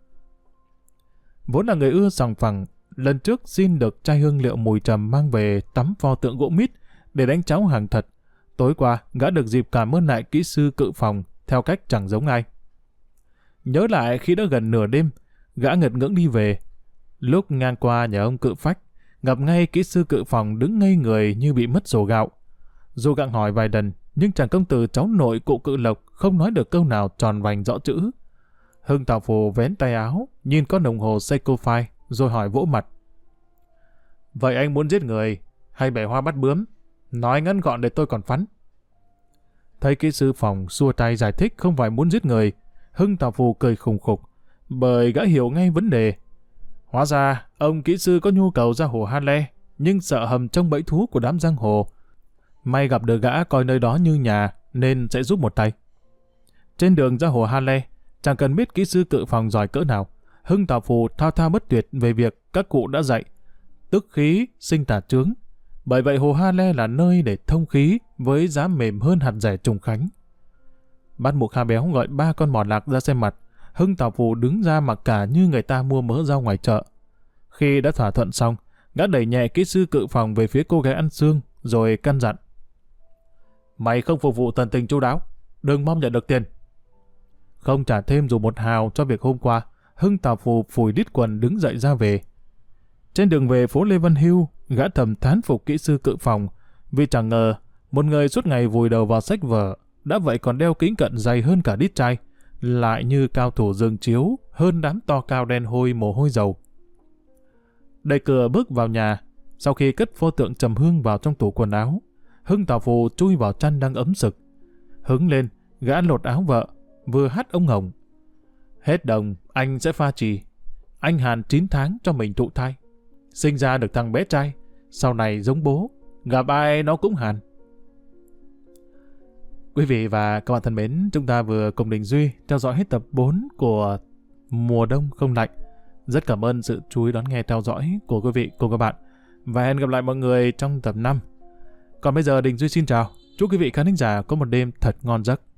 Vốn là người ưa sòng phẳng, lần trước xin được chai hương liệu mùi trầm mang về tắm pho tượng gỗ mít để đánh cháo hàng thật. Tối qua, gã được dịp cảm ơn lại kỹ sư cự phòng theo cách chẳng giống ai. Nhớ lại khi đã gần nửa đêm, gã ngật ngưỡng đi về. Lúc ngang qua nhà ông cự phách, gặp ngay kỹ sư cự phòng đứng ngây người như bị mất rổ gạo. Dù gặng hỏi vài lần, nhưng chàng công tử cháu nội cụ Cự Lộc không nói được câu nào tròn vành rõ chữ. Hưng tào phù vén tay áo, nhìn con đồng hồ Seiko phai, rồi hỏi vỗ mặt: vậy anh muốn giết người, hay bẻ hoa bắt bướm? Nói ngắn gọn để tôi còn phắn. Thấy kỹ sư phòng xua tay giải thích không phải muốn giết người, Hưng tào phù cười khùng khục, bởi gã hiểu ngay vấn đề. Hóa ra, ông kỹ sư có nhu cầu ra hồ Ha Le, nhưng sợ hầm trong bẫy thú của đám giang hồ. May gặp được gã coi nơi đó như nhà, nên sẽ giúp một tay. Trên đường ra hồ Ha Le, chẳng cần biết kỹ sư cự phòng giỏi cỡ nào, Hưng tào phù thao thao bất tuyệt về việc các cụ đã dạy: tức khí, sinh tà chướng. Bởi vậy hồ Ha Le là nơi để thông khí với giá mềm hơn hạt rẻ Trùng Khánh. Bát Mục Kha Béo gọi ba con mỏ lạc ra xem mặt, Hưng tào phù đứng ra mặc cả như người ta mua mỡ rau ngoài chợ. Khi đã thỏa thuận xong, gã đẩy nhẹ kỹ sư cự phòng về phía cô gái ăn xương, rồi căn dặn: mày không phục vụ tận tình chu đáo, đừng mong nhận được tiền. Không trả thêm dù một hào cho việc hôm qua, Hưng tào phù phủi đít quần đứng dậy ra về. Trên đường về phố Lê Văn Hưu, gã thầm thán phục kỹ sư cự phòng, vì chẳng ngờ một người suốt ngày vùi đầu vào sách vở, đã vậy còn đeo kính cận dày hơn cả đít trai, lại như cao thủ giường chiếu hơn đám to cao đen hôi mồ hôi dầu. Đẩy cửa bước vào nhà, sau khi cất pho tượng trầm hương vào trong tủ quần áo, Hưng tào phù chui vào chăn đang ấm sực. Hứng lên, gã lột áo vợ, vừa hát ông hồng: hết đồng anh sẽ pha trì, anh hàn chín tháng cho mình thụ thai, sinh ra được thằng bé trai, sau này giống bố, gặp ai nó cũng hàn. Quý vị và các bạn thân mến, chúng ta vừa cùng Đình Duy theo dõi hết tập bốn của Mùa Đông Không Lạnh. Rất cảm ơn sự chú ý đón nghe theo dõi của quý vị cùng các bạn, và hẹn gặp lại mọi người trong tập năm. Còn bây giờ Đình Duy xin chào, chúc quý vị khán thính giả có một đêm thật ngon giấc.